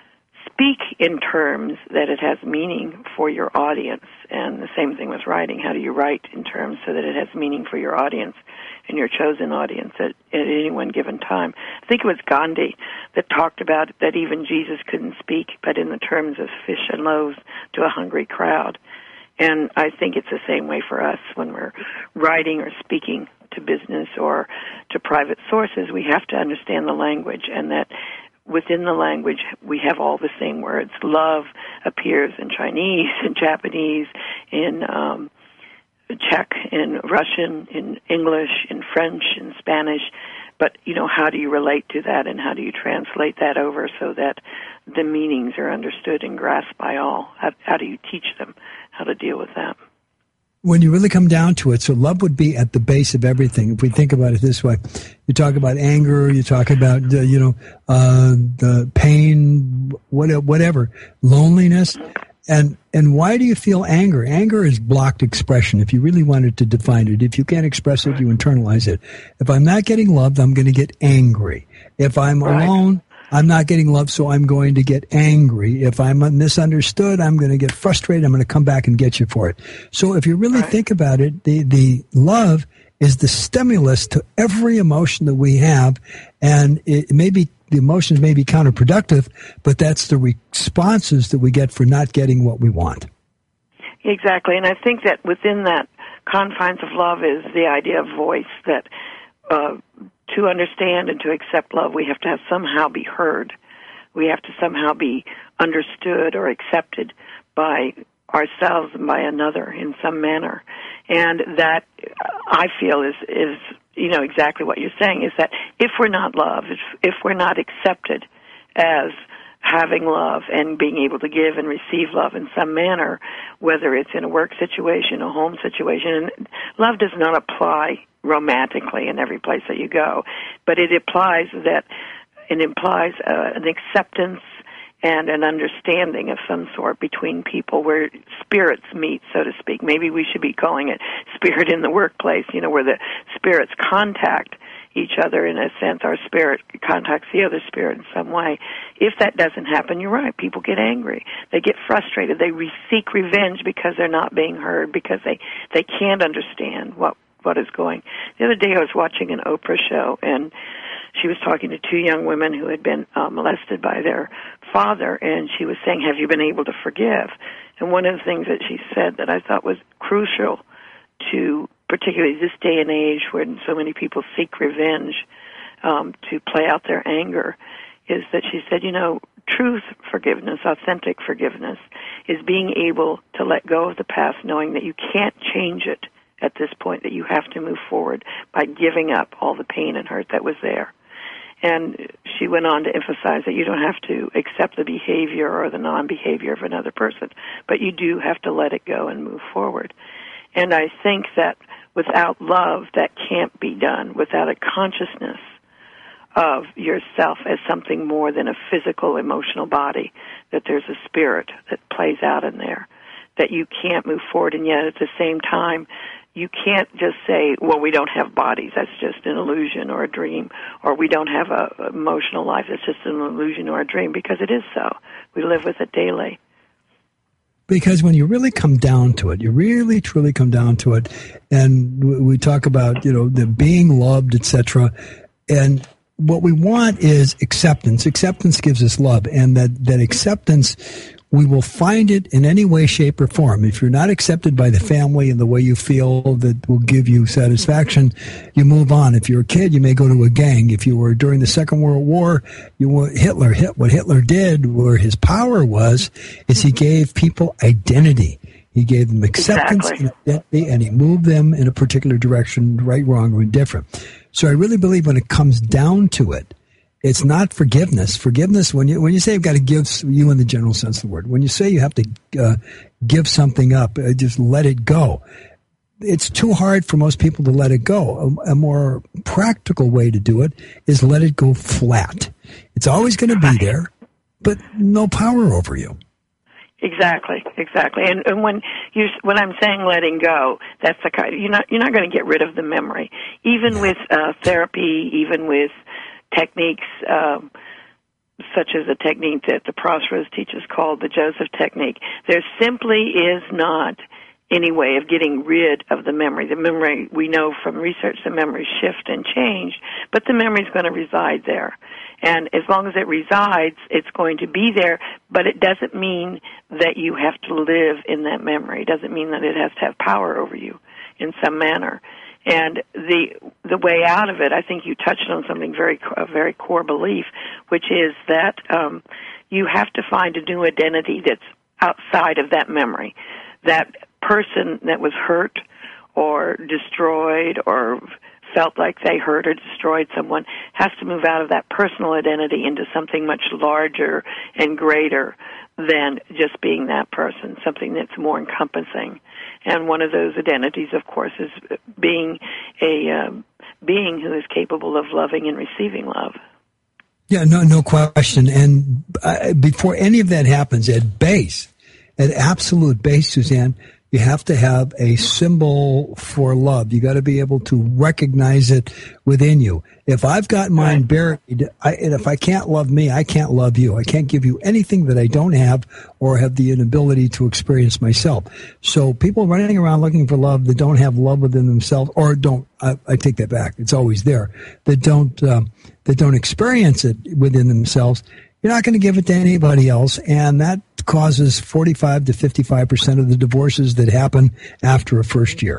speak in terms that it has meaning for your audience? And the same thing with writing. How do you write in terms so that it has meaning for your audience and your chosen audience at, at any one given time? I think it was Gandhi that talked about that even Jesus couldn't speak, but in the terms of fish and loaves to a hungry crowd. And I think it's the same way for us when we're writing or speaking to business or to private sources. We have to understand the language, and that within the language we have all the same words. Love appears in Chinese, in Japanese, in um, Czech, in Russian, in English, in French, in Spanish. But, you know, how do you relate to that, and how do you translate that over so that the meanings are understood and grasped by all? How, how do you teach them how to deal with that? When you really come down to it, so love would be at the base of everything. If we think about it this way, you talk about anger, you talk about, uh, you know, uh, the pain, whatever, loneliness. And and why do you feel anger? Anger is blocked expression. If you really wanted to define it, if you can't express it, you internalize it. If I'm not getting loved, I'm going to get angry. If I'm right. alone, I'm not getting loved, so I'm going to get angry. If I'm misunderstood, I'm going to get frustrated. I'm going to come back and get you for it. So if you really right. think about it, the, the love is the stimulus to every emotion that we have, and it may be, the emotions may be counterproductive, but that's the responses that we get for not getting what we want. Exactly, and I think that within that confines of love is the idea of voice, that uh, to understand and to accept love, we have to have somehow be heard. We have to somehow be understood or accepted by ourselves and by another in some manner. And that, I feel, is, is you know, exactly what you're saying, is that if we're not loved, if, if we're not accepted as having love and being able to give and receive love in some manner, whether it's in a work situation, a home situation, and love does not apply romantically in every place that you go, but it applies that it implies uh, an acceptance and an understanding of some sort between people where spirits meet, so to speak. Maybe we should be calling it spirit in the workplace, you know, where the spirits contact each other in a sense. Our spirit contacts the other spirit in some way. If that doesn't happen, you're right, people get angry. They get frustrated. They re- seek revenge because they're not being heard, because they, they can't understand what what is going. The other day I was watching an Oprah show, and she was talking to two young women who had been uh, molested by their father, and she was saying, have you been able to forgive? And one of the things that she said that I thought was crucial to particularly this day and age when so many people seek revenge um, to play out their anger, is that she said, you know, truth forgiveness, authentic forgiveness, is being able to let go of the past, knowing that you can't change it at this point, that you have to move forward by giving up all the pain and hurt that was there. And she went on to emphasize that you don't have to accept the behavior or the non-behavior of another person, but you do have to let it go and move forward. And I think that without love, that can't be done, without a consciousness of yourself as something more than a physical, emotional body, that there's a spirit that plays out in there, that you can't move forward. And yet at the same time, you can't just say, well, we don't have bodies, that's just an illusion or a dream, or we don't have a emotional life, that's just an illusion or a dream, because it is so. We live with it daily. Because when you really come down to it, you really truly come down to it, and we talk about, you know, the being loved, et cetera, and what we want is acceptance. Acceptance gives us love, and that, that acceptance, we will find it in any way, shape, or form. If you're not accepted by the family in the way you feel that will give you satisfaction, you move on. If you're a kid, you may go to a gang. If you were during the Second World War, you were Hitler. What Hitler did, where his power was, is he gave people identity. He gave them acceptance exactly. and identity, and he moved them in a particular direction, right, wrong, or indifferent. So I really believe when it comes down to it, it's not forgiveness. Forgiveness, when you when you say you've got to give, you in the general sense of the word, when you say you have to uh, give something up, uh, just let it go, it's too hard for most people to let it go. A, a more practical way to do it is let it go flat. It's always going to be there, but no power over you. Exactly, exactly. And, and when you when I'm saying letting go, that's the kind. You're not you're not going to get rid of the memory. Even with uh, therapy, even with techniques um, such as a technique that the Prosperous teaches called the Joseph technique, there simply is not any way of getting rid of the memory. The memory, we know from research, the memories shift and change, but the memory is going to reside there. And as long as it resides, it's going to be there, but it doesn't mean that you have to live in that memory. It doesn't mean that it has to have power over you in some manner. And the the way out of it, I think you touched on something very, a very core belief, which is that um, you have to find a new identity that's outside of that memory. That person that was hurt or destroyed or felt like they hurt or destroyed someone has to move out of that personal identity into something much larger and greater than just being that person, something that's more encompassing. And one of those identities, of course, is being a um, being who is capable of loving and receiving love. Yeah, no, no question. And uh, before any of that happens, at base, at absolute base, Suzanne, you have to have a symbol for love. You got to be able to recognize it within you. If I've got mine buried, I, and if I can't love me, I can't love you. I can't give you anything that I don't have or have the inability to experience myself. So people running around looking for love that don't have love within themselves, or don't, I, I take that back, it's always there, that don't, um, that don't experience it within themselves, you're not going to give it to anybody else, and that causes forty-five to fifty-five percent of the divorces that happen after a first year.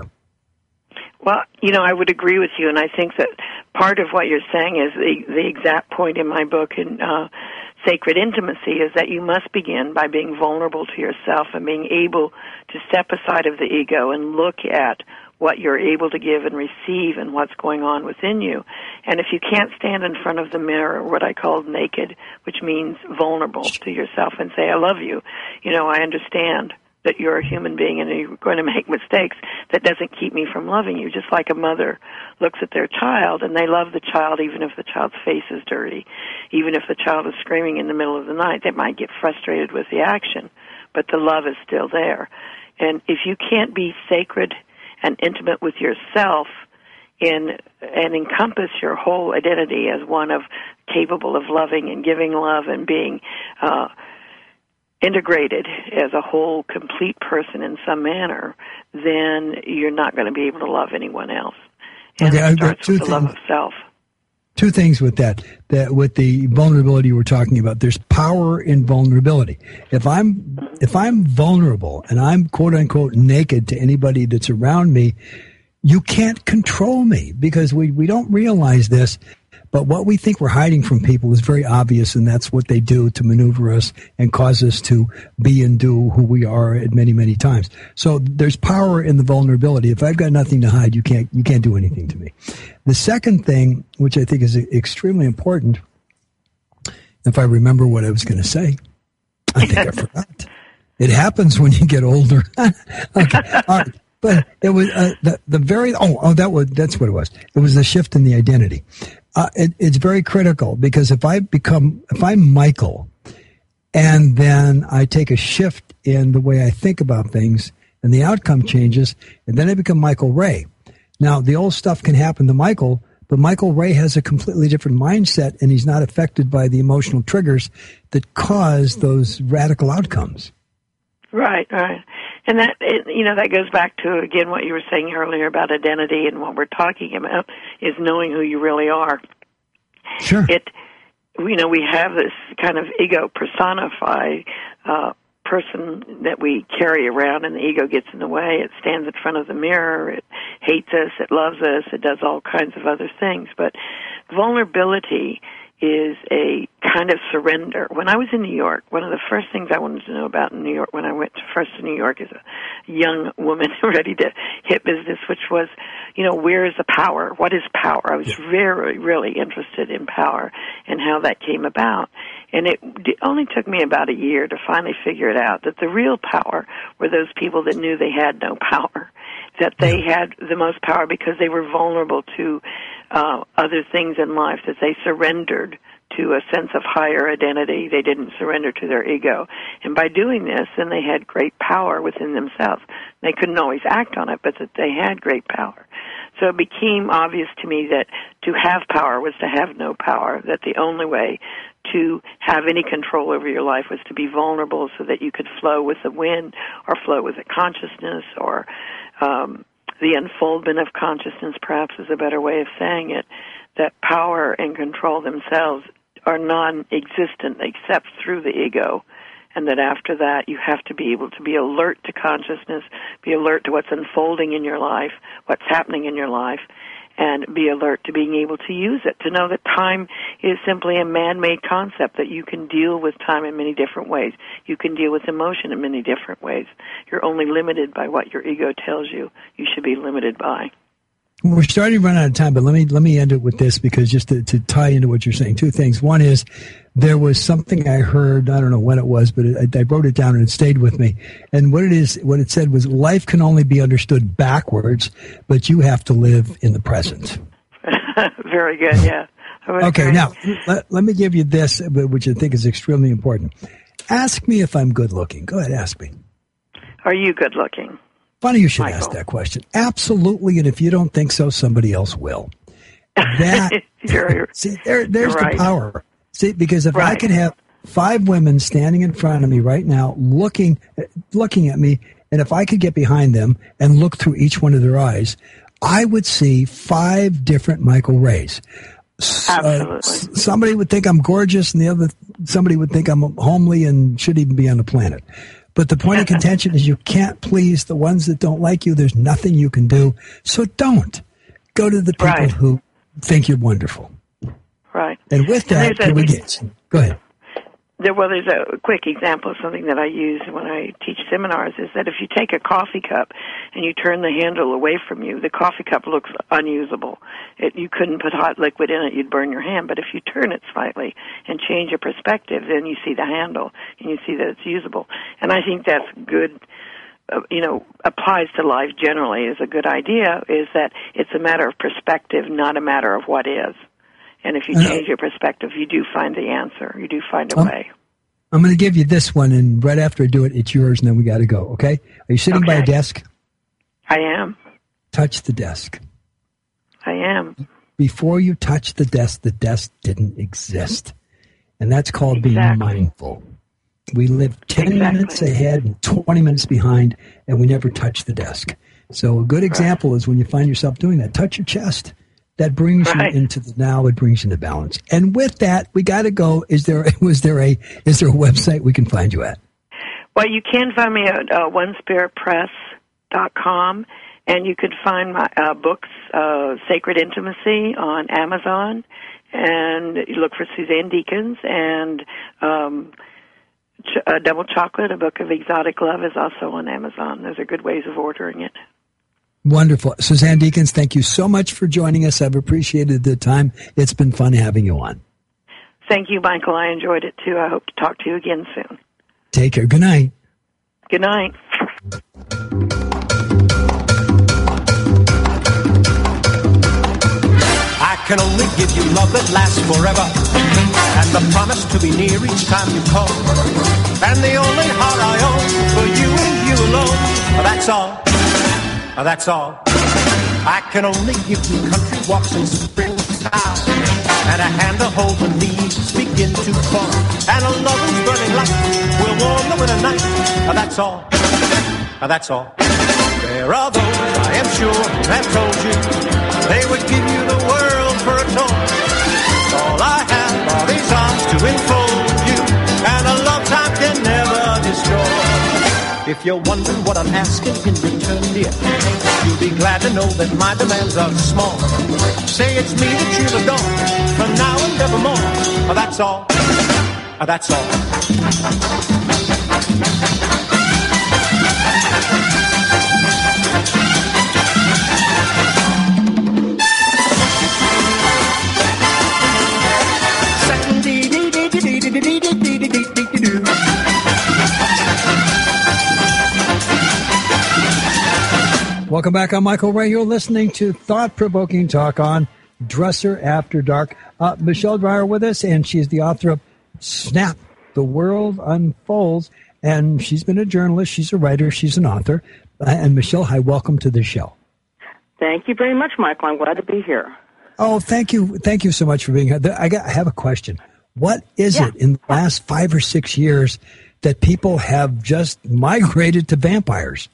Well, you know, I would agree with you, and I think that part of what you're saying is the, the exact point in my book in uh, Sacred Intimacy is that you must begin by being vulnerable to yourself and being able to step aside of the ego and look at what you're able to give and receive and what's going on within you. And if you can't stand in front of the mirror, what I call naked, which means vulnerable to yourself, and say, I love you, you know, I understand that you're a human being and you're going to make mistakes, that doesn't keep me from loving you. Just like a mother looks at their child and they love the child even if the child's face is dirty, even if the child is screaming in the middle of the night. They might get frustrated with the action, but the love is still there. And if you can't be sacred and intimate with yourself in and encompass your whole identity as one of capable of loving and giving love and being uh, integrated as a whole complete person in some manner, then you're not going to be able to love anyone else. And okay, it starts with the love of self. Two things with that, that with the vulnerability we're talking about, there's power in vulnerability. If I'm, if I'm vulnerable and I'm quote unquote naked to anybody that's around me, you can't control me, because we, we don't realize this, but what we think we're hiding from people is very obvious, and that's what they do to maneuver us and cause us to be and do who we are at many, many times. So there's power in the vulnerability. If I've got nothing to hide, you can't, you can't do anything to me. The second thing, which I think is extremely important, if I remember what I was going to say, I think I forgot. It happens when you get older. Okay, all right. But it was uh, the the very oh oh that was that's what it was. It was the shift in the identity. Uh, it, it's very critical, because if I become if I'm Michael, and then I take a shift in the way I think about things, and the outcome changes, and then I become Michael Ray. Now the old stuff can happen to Michael, but Michael Ray has a completely different mindset, and he's not affected by the emotional triggers that cause those radical outcomes. Right, right. And that, you know, that goes back to, again, what you were saying earlier about identity, and what we're talking about is knowing who you really are. Sure. It, you know, we have this kind of ego personified uh, person that we carry around, and the ego gets in the way. It stands in front of the mirror. It hates us. It loves us. It does all kinds of other things. But vulnerability is a kind of surrender. When I was in New York, one of the first things I wanted to know about in New York when I went to first to New York as a young woman ready to hit business, which was, you know, where is the power? What is power? I was very, really interested in power and how that came about. And it only took me about a year to finally figure it out, that the real power were those people that knew they had no power, that they had the most power because they were vulnerable to uh, other things in life, that they surrendered to a sense of higher identity. They didn't surrender to their ego. And by doing this, then they had great power within themselves. They couldn't always act on it, but that they had great power. So it became obvious to me that to have power was to have no power, that the only way to have any control over your life was to be vulnerable so that you could flow with the wind or flow with the consciousness or um, the unfoldment of consciousness, perhaps is a better way of saying it, that power and control themselves are non-existent except through the ego, and that after that you have to be able to be alert to consciousness, be alert to what's unfolding in your life, what's happening in your life, and be alert to being able to use it, to know that time is simply a man-made concept, that you can deal with time in many different ways. You can deal with emotion in many different ways. You're only limited by what your ego tells you you should be limited by. We're starting to run out of time, but let me let me end it with this, because just to, to tie into what you're saying, two things. One is there was something I heard, I don't know when it was, but it, I wrote it down and it stayed with me. And what it is, what it said was, life can only be understood backwards, but you have to live in the present. Very good, yeah. Okay, agree. now let, let me give you this, which I think is extremely important. Ask me if I'm good looking. Go ahead, ask me. Are you good looking? Funny you should Michael. ask that question. Absolutely, and if you don't think so, somebody else will. That you're, see, there, there's you're right. the power. See, because if right. I could have five women standing in front of me right now, looking, looking at me, and if I could get behind them and look through each one of their eyes, I would see five different Michael Rays. Absolutely. Uh, somebody would think I'm gorgeous, and the other somebody would think I'm homely and shouldn't even be on the planet. But the point of contention is you can't please the ones that don't like you. There's nothing you can do. So don't. Go to the people right. who think you're wonderful. Right. And with that, and can we get? Go ahead. There, well, there's a quick example of something that I use when I teach seminars, is that if you take a coffee cup and you turn the handle away from you, the coffee cup looks unusable. It, you couldn't put hot liquid in it, you'd burn your hand. But if you turn it slightly and change your perspective, then you see the handle and you see that it's usable. And I think that's good, uh, you know, applies to life generally, is a good idea, is that it's a matter of perspective, not a matter of what is. And if you change your perspective, you do find the answer. You do find a um, way. I'm going to give you this one, and right after I do it, it's yours, and then we got to go, okay? Are you sitting okay. by a desk? I am. Touch the desk. I am. Before you touch the desk, the desk didn't exist. And that's called exactly. being mindful. We live ten exactly. minutes ahead and twenty minutes behind, and we never touch the desk. So a good example right. is when you find yourself doing that, touch your chest. That brings right. you into the now. It brings you into balance. And with that, we got to go. Is there was there a is there a website we can find you at? Well, you can find me at uh, one spirit press dot com, and you could find my uh, books, uh, Sacred Intimacy, on Amazon, and you look for Suzanne Deakins, and um, Ch- uh, Double Chocolate, a book of exotic love, is also on Amazon. Those are good ways of ordering it. Wonderful. Suzanne Deakins, thank you so much for joining us. I've appreciated the time. It's been fun having you on. Thank you, Michael. I enjoyed it, too. I hope to talk to you again soon. Take care. Good night. Good night. I can only give you love that lasts forever, and the promise to be near each time you call, and the only heart I own for you and you alone. That's all. That's all. I can only give you country walks in springtime, and a hand to hold when leaves begin to fall, and a lover's burning light will warm the winter night. That's all. That's all. There are those, I am sure, who have told you they would give you the world for a toy. All I have are these arms to enfold you, and a lifetime can never destroy. If you're wondering what I'm asking in return, dear, you'll be glad to know that my demands are small. Say it's me that you'll adore, from now and evermore. That's all. That's all. Welcome back. I'm Michael Ray. You're listening to Thought Provoking Talk on Dresser After Dark. Uh, Michelle Dreyer with us, and she's the author of Snap, The World Unfolds. And she's been a journalist, she's a writer, she's an author. Uh, and Michelle, hi, welcome to the show. Thank you very much, Michael. I'm glad to be here. Oh, thank you. Thank you so much for being here. I, got, I have a question. What is yeah. it in the last five or six years that people have just migrated to vampires?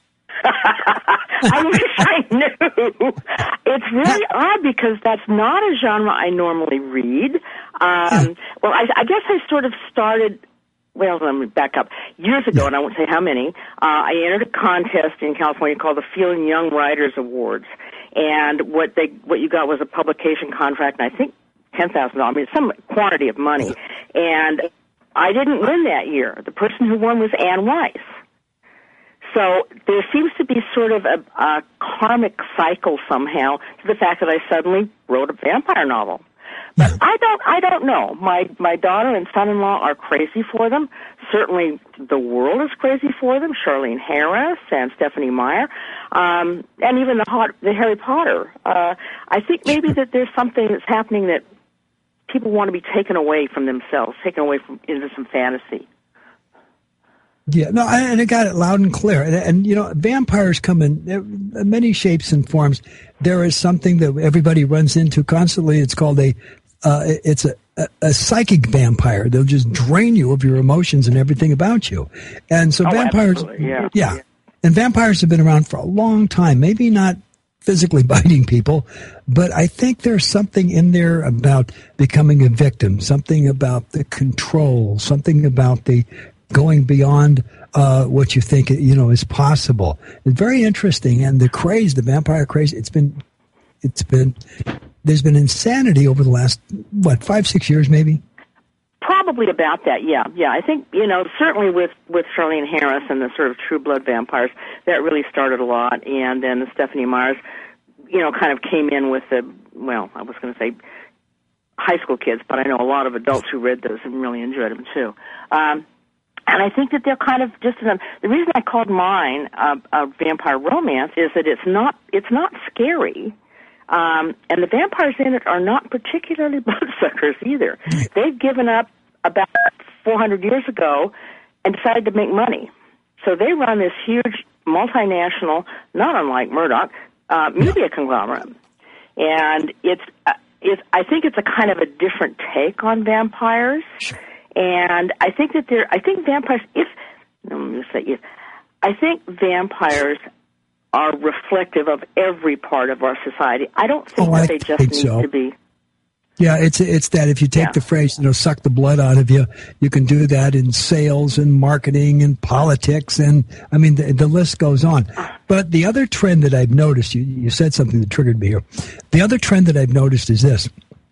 I wish I knew. It's really odd because that's not a genre I normally read. Um, well, I, I guess I sort of started, well, let me back up. Years ago, and I won't say how many, uh, I entered a contest in California called the Feeling Young Writers Awards. And what they what you got was a publication contract, and I think ten thousand dollars. I mean, some quantity of money. And I didn't win that year. The person who won was Anne Weiss. So there seems to be sort of a, a karmic cycle somehow to the fact that I suddenly wrote a vampire novel. But I don't, I don't know. My my daughter and son-in-law are crazy for them. Certainly, the world is crazy for them. Charlene Harris and Stephanie Meyer, um, and even the hot, the Harry Potter. Uh, I think maybe that there's something that's happening that people want to be taken away from themselves, taken away from into some fantasy. Yeah, no, and I got it loud and clear. And, and you know, vampires come in many shapes and forms. There is something that everybody runs into constantly. It's called a, uh, it's a, a, a psychic vampire. They'll just drain you of your emotions and everything about you. And so oh, vampires, yeah. yeah, and vampires have been around for a long time. Maybe not physically biting people, but I think there's something in there about becoming a victim, something about the control, something about the going beyond uh, what you think you know is possible. It's very interesting, and the craze, the vampire craze, it's been, it's been, there's been insanity over the last what five, six years, maybe. Probably about that, yeah, yeah. I think you know certainly with with Charlene Harris and the sort of True Blood vampires that really started a lot, and then the Stephanie Meyers, you know, kind of came in with the well, I was going to say high school kids, but I know a lot of adults who read those and really enjoyed them too. Um, And I think that they're kind of just in a, the reason I called mine uh, a vampire romance is that it's not it's not scary, um, and the vampires in it are not particularly bloodsuckers either. They've given up about four hundred years ago and decided to make money. So they run this huge multinational, not unlike Murdoch, uh, media conglomerate, and it's uh, it's I think it's a kind of a different take on vampires. Sure. And I think that there, I think vampires, if, let me just say if, I think vampires are reflective of every part of our society. I don't think oh, that I they just think need so. to be. Yeah, it's it's that if you take Yeah. the phrase, you know, suck the blood out of you, you can do that in sales and marketing and politics, and I mean, the, the list goes on. But the other trend that I've noticed, you, you said something that triggered me here. The other trend that I've noticed is this,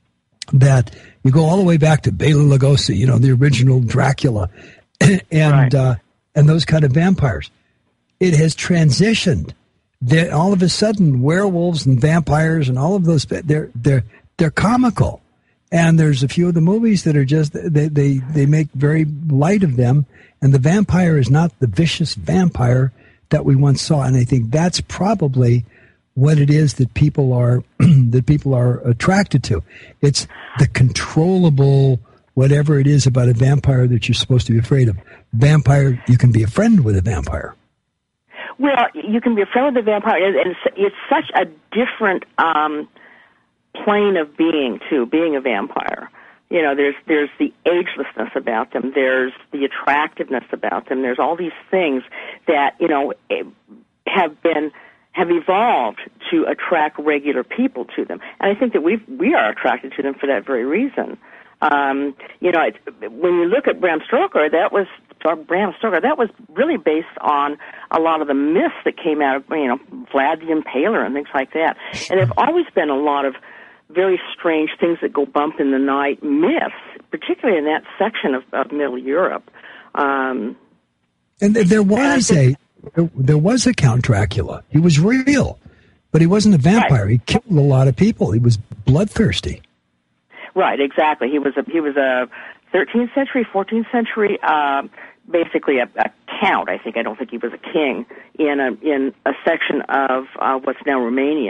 that you go all the way back to Bela Lugosi, you know, the original Dracula, and Right. uh, and those kind of vampires. It has transitioned. That all of a sudden, werewolves and vampires and all of those, they're they're they're comical. And there's a few of the movies that are just they they they make very light of them. And the vampire is not the vicious vampire that we once saw. And I think that's probably what it is that people are that people are attracted to. It's the controllable whatever it is about a vampire that you're supposed to be afraid of. Vampire, you can be a friend with a vampire. Well, you can be a friend with a vampire, and it's, it's such a different um, plane of being, too, being a vampire. You know, there's there's the agelessness about them. There's the attractiveness about them. There's all these things that, you know, have been have evolved to attract regular people to them. And I think that we we are attracted to them for that very reason. Um, you know, it's, when you look at Bram Stoker, that was or Bram Stoker, that was really based on a lot of the myths that came out of, you know, Vlad the Impaler and things like that. And there have always been a lot of very strange things that go bump in the night myths, particularly in that section of, of Middle Europe. Um, and there was a there was a Count Dracula. He was real, but he wasn't a vampire. Right. He killed a lot of people. He was bloodthirsty. Right, exactly. He was a he was a thirteenth century, fourteenth century, uh, basically a, a count. I think I don't think he was a king in a in a section of uh, what's now Romania,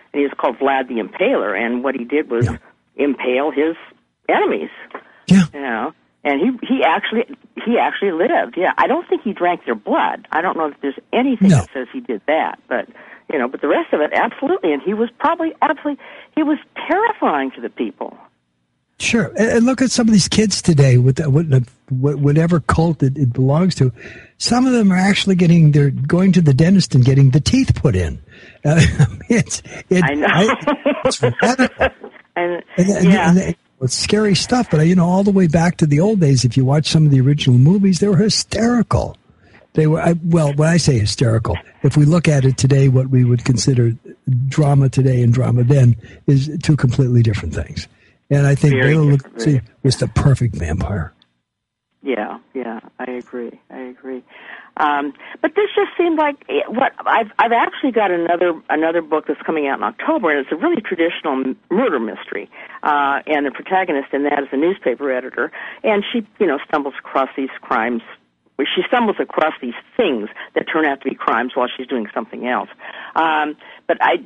and he was called Vlad the Impaler, and what he did was yeah. impale his enemies. Yeah. You know, and he he actually he actually lived. Yeah, I don't think he drank their blood. I don't know if there's anything no. that says he did that, but you know, but the rest of it, absolutely. And he was probably absolutely he was terrifying to the people. Sure, and look at some of these kids today with whatever cult it, it belongs to. Some of them are actually getting, they're going to the dentist and getting the teeth put in. Uh, it's, it, I know. I, it's radical. and, and, and, yeah. and, and it's scary stuff, but you know, all the way back to the old days, if you watch some of the original movies, they were hysterical. They were, I, well, when I say hysterical, if we look at it today, what we would consider drama today and drama then is two completely different things. And I think Very Bela Lugosi was the perfect vampire. Yeah, yeah, I agree. I agree. Um, but this just seemed like it, what I've I've actually got another another book that's coming out in October, and it's a really traditional murder mystery. Uh, and the protagonist in that is a newspaper editor, and she, you know, stumbles across these crimes. She stumbles across these things that turn out to be crimes while she's doing something else. Um, but I.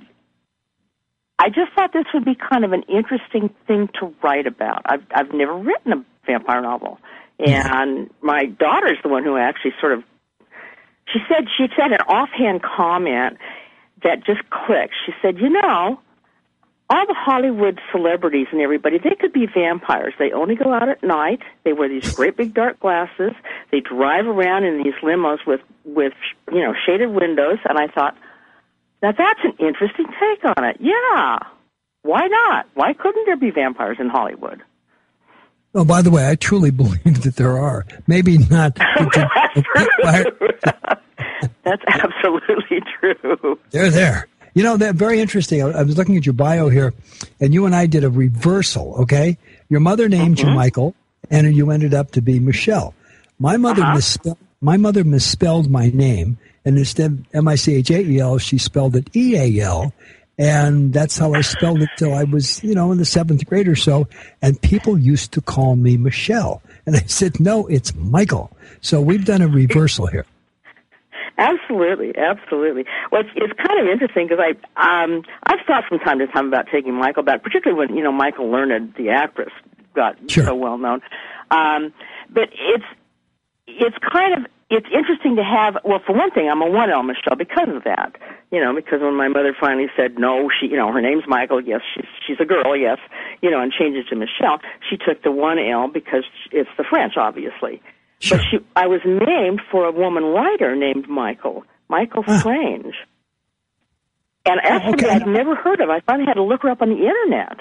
I just thought this would be kind of an interesting thing to write about. I've I've never written a vampire novel, and my daughter's the one who actually sort of. She said she said an offhand comment that just clicked. She said, "You know, all the Hollywood celebrities and everybody, they could be vampires. They only go out at night. They wear these great big dark glasses. They drive around in these limos with with you know shaded windows." And I thought, now, that's an interesting take on it. Yeah. Why not? Why couldn't there be vampires in Hollywood? Oh, by the way, I truly believe that there are. Maybe not. That's true. That's absolutely true. They're there. You know, they're very interesting. I was looking at your bio here, and you and I did a reversal, okay? Your mother named mm-hmm. you Michael, and you ended up to be Michelle. My mother uh-huh. misspelled, my mother misspelled my name. And instead of M I C H A E L, she spelled it E A L. And that's how I spelled it till I was, you know, in the seventh grade or so. And people used to call me Michelle. And I said, no, it's Michael. So we've done a reversal here. Absolutely, absolutely. Well, it's, it's kind of interesting because I, um, I've thought from time to time about taking Michael back, particularly when, you know, Michael Learned, the actress, got sure. so well known. Um, but it's, it's kind of, it's interesting to have, well, for one thing, I'm a one L Michelle because of that. You know, because when my mother finally said, no, she, you know, her name's Michael, yes, she's, she's a girl, yes, you know, and changed it to Michelle, she took the one L because it's the French, obviously. Sure. But she, I was named for a woman writer named Michael, Michael ah. Strange. And that's oh, okay. something I'd never heard of. I finally had to look her up on the Internet.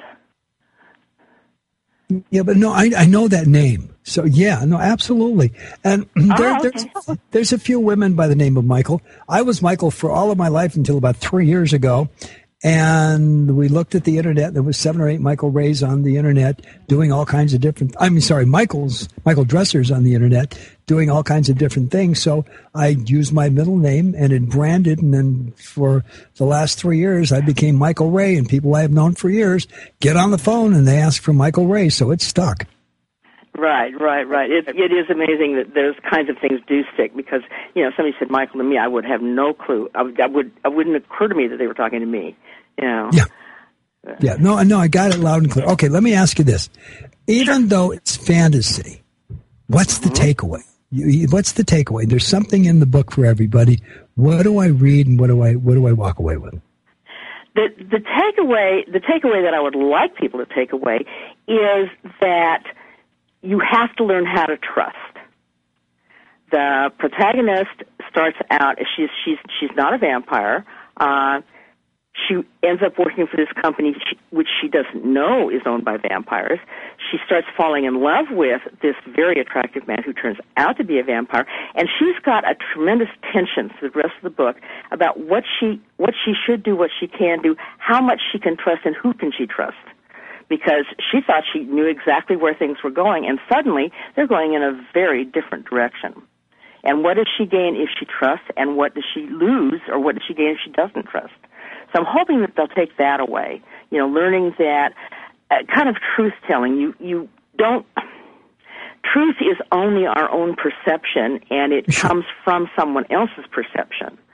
Yeah, but no, I I know that name. So yeah, no, absolutely. And there, oh, okay. there's there's a few women by the name of Michael. I was Michael for all of my life until about three years ago. And we looked at the Internet. There was seven or eight Michael Rays on the Internet doing all kinds of different, I mean, sorry, Michael's, Michael Dressers on the Internet doing all kinds of different things. So I used my middle name and it branded. And then for the last three years, I became Michael Ray. And people I have known for years get on the phone and they ask for Michael Ray. So it's stuck. Right, right, right. It, it is amazing that those kinds of things do stick because, you know, somebody said Michael to me, I would have no clue. I, would, I would, it wouldn't occur to me that they were talking to me, you know. Yeah. Yeah, no, no, I got it loud and clear. Okay, let me ask you this. Even sure. though it's fantasy, what's the mm-hmm. takeaway? You, what's the takeaway? There's something in the book for everybody. What do I read and what do I, what do I walk away with? The, the takeaway, the takeaway that I would like people to take away is that you have to learn how to trust. The protagonist starts out, she's she's she's not a vampire. Uh, she ends up working for this company, which she doesn't know is owned by vampires. She starts falling in love with this very attractive man who turns out to be a vampire, and she's got a tremendous tension through the rest of the book about what she what she should do, what she can do, how much she can trust, and who can she trust. Because she thought she knew exactly where things were going, and suddenly they're going in a very different direction. And what does she gain if she trusts, and what does she lose, or what does she gain if she doesn't trust? So I'm hoping that they'll take that away, you know, learning that uh, kind of truth-telling. You, you don't... Truth is only our own perception, and it sure. comes from someone else's perception.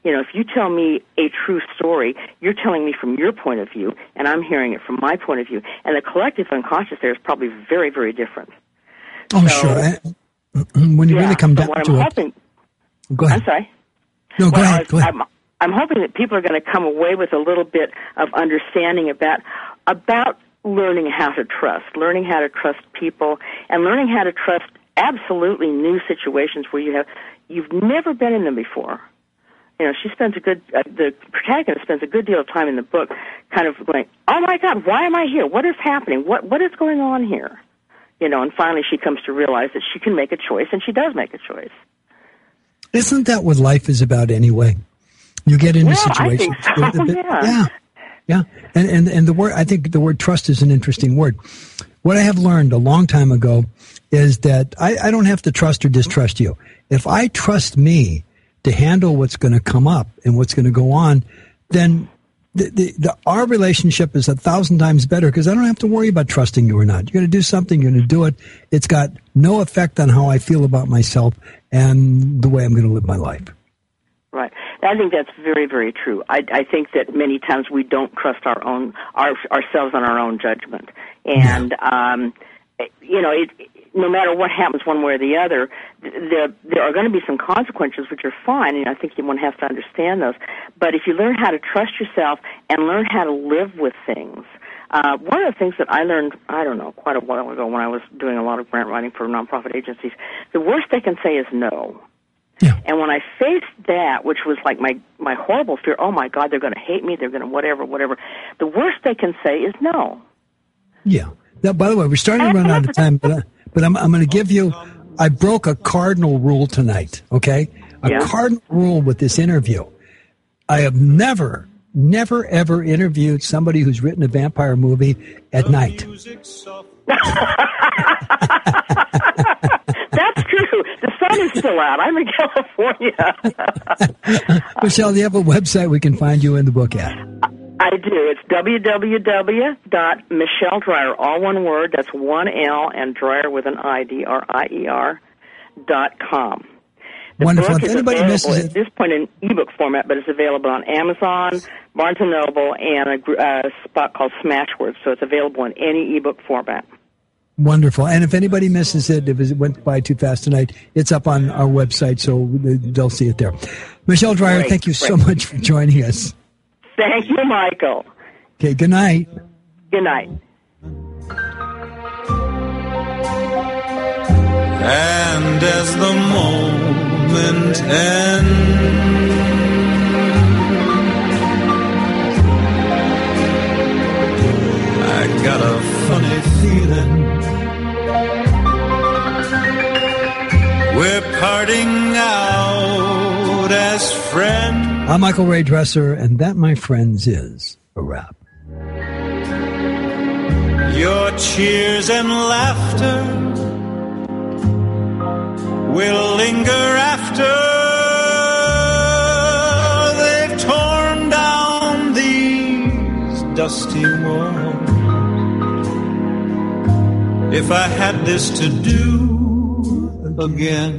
You know, if you tell me a true story, you're telling me from your point of view, and I'm hearing it from my point of view. And the collective unconscious there is probably very, very different. Oh, so, sure. I, when you yeah, really come so down what to I'm it. hoping, Go ahead. I'm sorry. No, go well, ahead. Go ahead. I'm, I'm hoping that people are going to come away with a little bit of understanding about about learning how to trust, learning how to trust people, and learning how to trust absolutely new situations where you have you've never been in them before. You know, she spends a good uh, the protagonist spends a good deal of time in the book, kind of going, "Oh my God, why am I here? What is happening? What what is going on here?" You know, and finally she comes to realize that she can make a choice, and she does make a choice. Isn't that what life is about anyway? You get into yeah, situations. I think so. Bit, yeah. yeah. Yeah. And, and, and the word, I think the word trust is an interesting word. What I have learned a long time ago is that I, I don't have to trust or distrust you. If I trust me to handle what's going to come up and what's going to go on, then the, the, the, our relationship is a thousand times better because I don't have to worry about trusting you or not. You're going to do something, you're going to do it. It's got no effect on how I feel about myself and the way I'm going to live my life. Right. I think that's very, very true. I, I think that many times we don't trust our own our, ourselves on our own judgment, and yeah. um, you know, it, no matter what happens one way or the other, there there are going to be some consequences which are fine, and I think one has to understand those. But if you learn how to trust yourself and learn how to live with things. Uh, one of the things that I learned, I don't know, quite a while ago when I was doing a lot of grant writing for nonprofit agencies, the worst they can say is no. Yeah. And when I faced that, which was like my, my horrible fear, oh my God, they're going to hate me, they're going to whatever, whatever, the worst they can say is no. Yeah. Now, by the way, we're starting to run out of time, but, uh, but I'm, I'm going to give you, I broke a cardinal rule tonight, okay? A yeah. cardinal rule with this interview. I have never, never, ever interviewed somebody who's written a vampire movie at night. That's true. The sun is still out. I'm in California. Michelle, do you have a website we can find you in the book at? I do. It's w w w dot michelle dreyer, all one word, that's one L, and Dreyer with an I, D R I E R, dot com. The Wonderful. book If is anybody available misses at it, this point in ebook format, but it's available on Amazon, Barnes and Noble, and a uh, spot called Smashwords, so it's available in any ebook format. Wonderful. And if anybody misses it, if it went by too fast tonight, it's up on our website, so they'll see it there. Michelle Dreyer, great, thank you great. so much for joining us. Thank you, Michael. Okay, good night. Good night. And as the moment ends, I got a funny feeling we're parting out as friends. I'm Michael Ray Dresser, and that, my friends, is a wrap. Your cheers and laughter will linger after they've torn down these dusty walls. If I had this to do again,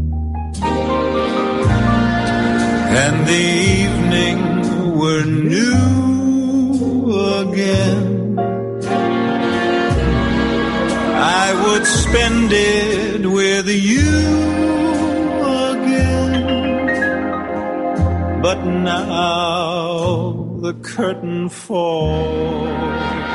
and the evening were new again, I would spend it with you again. But now the curtain falls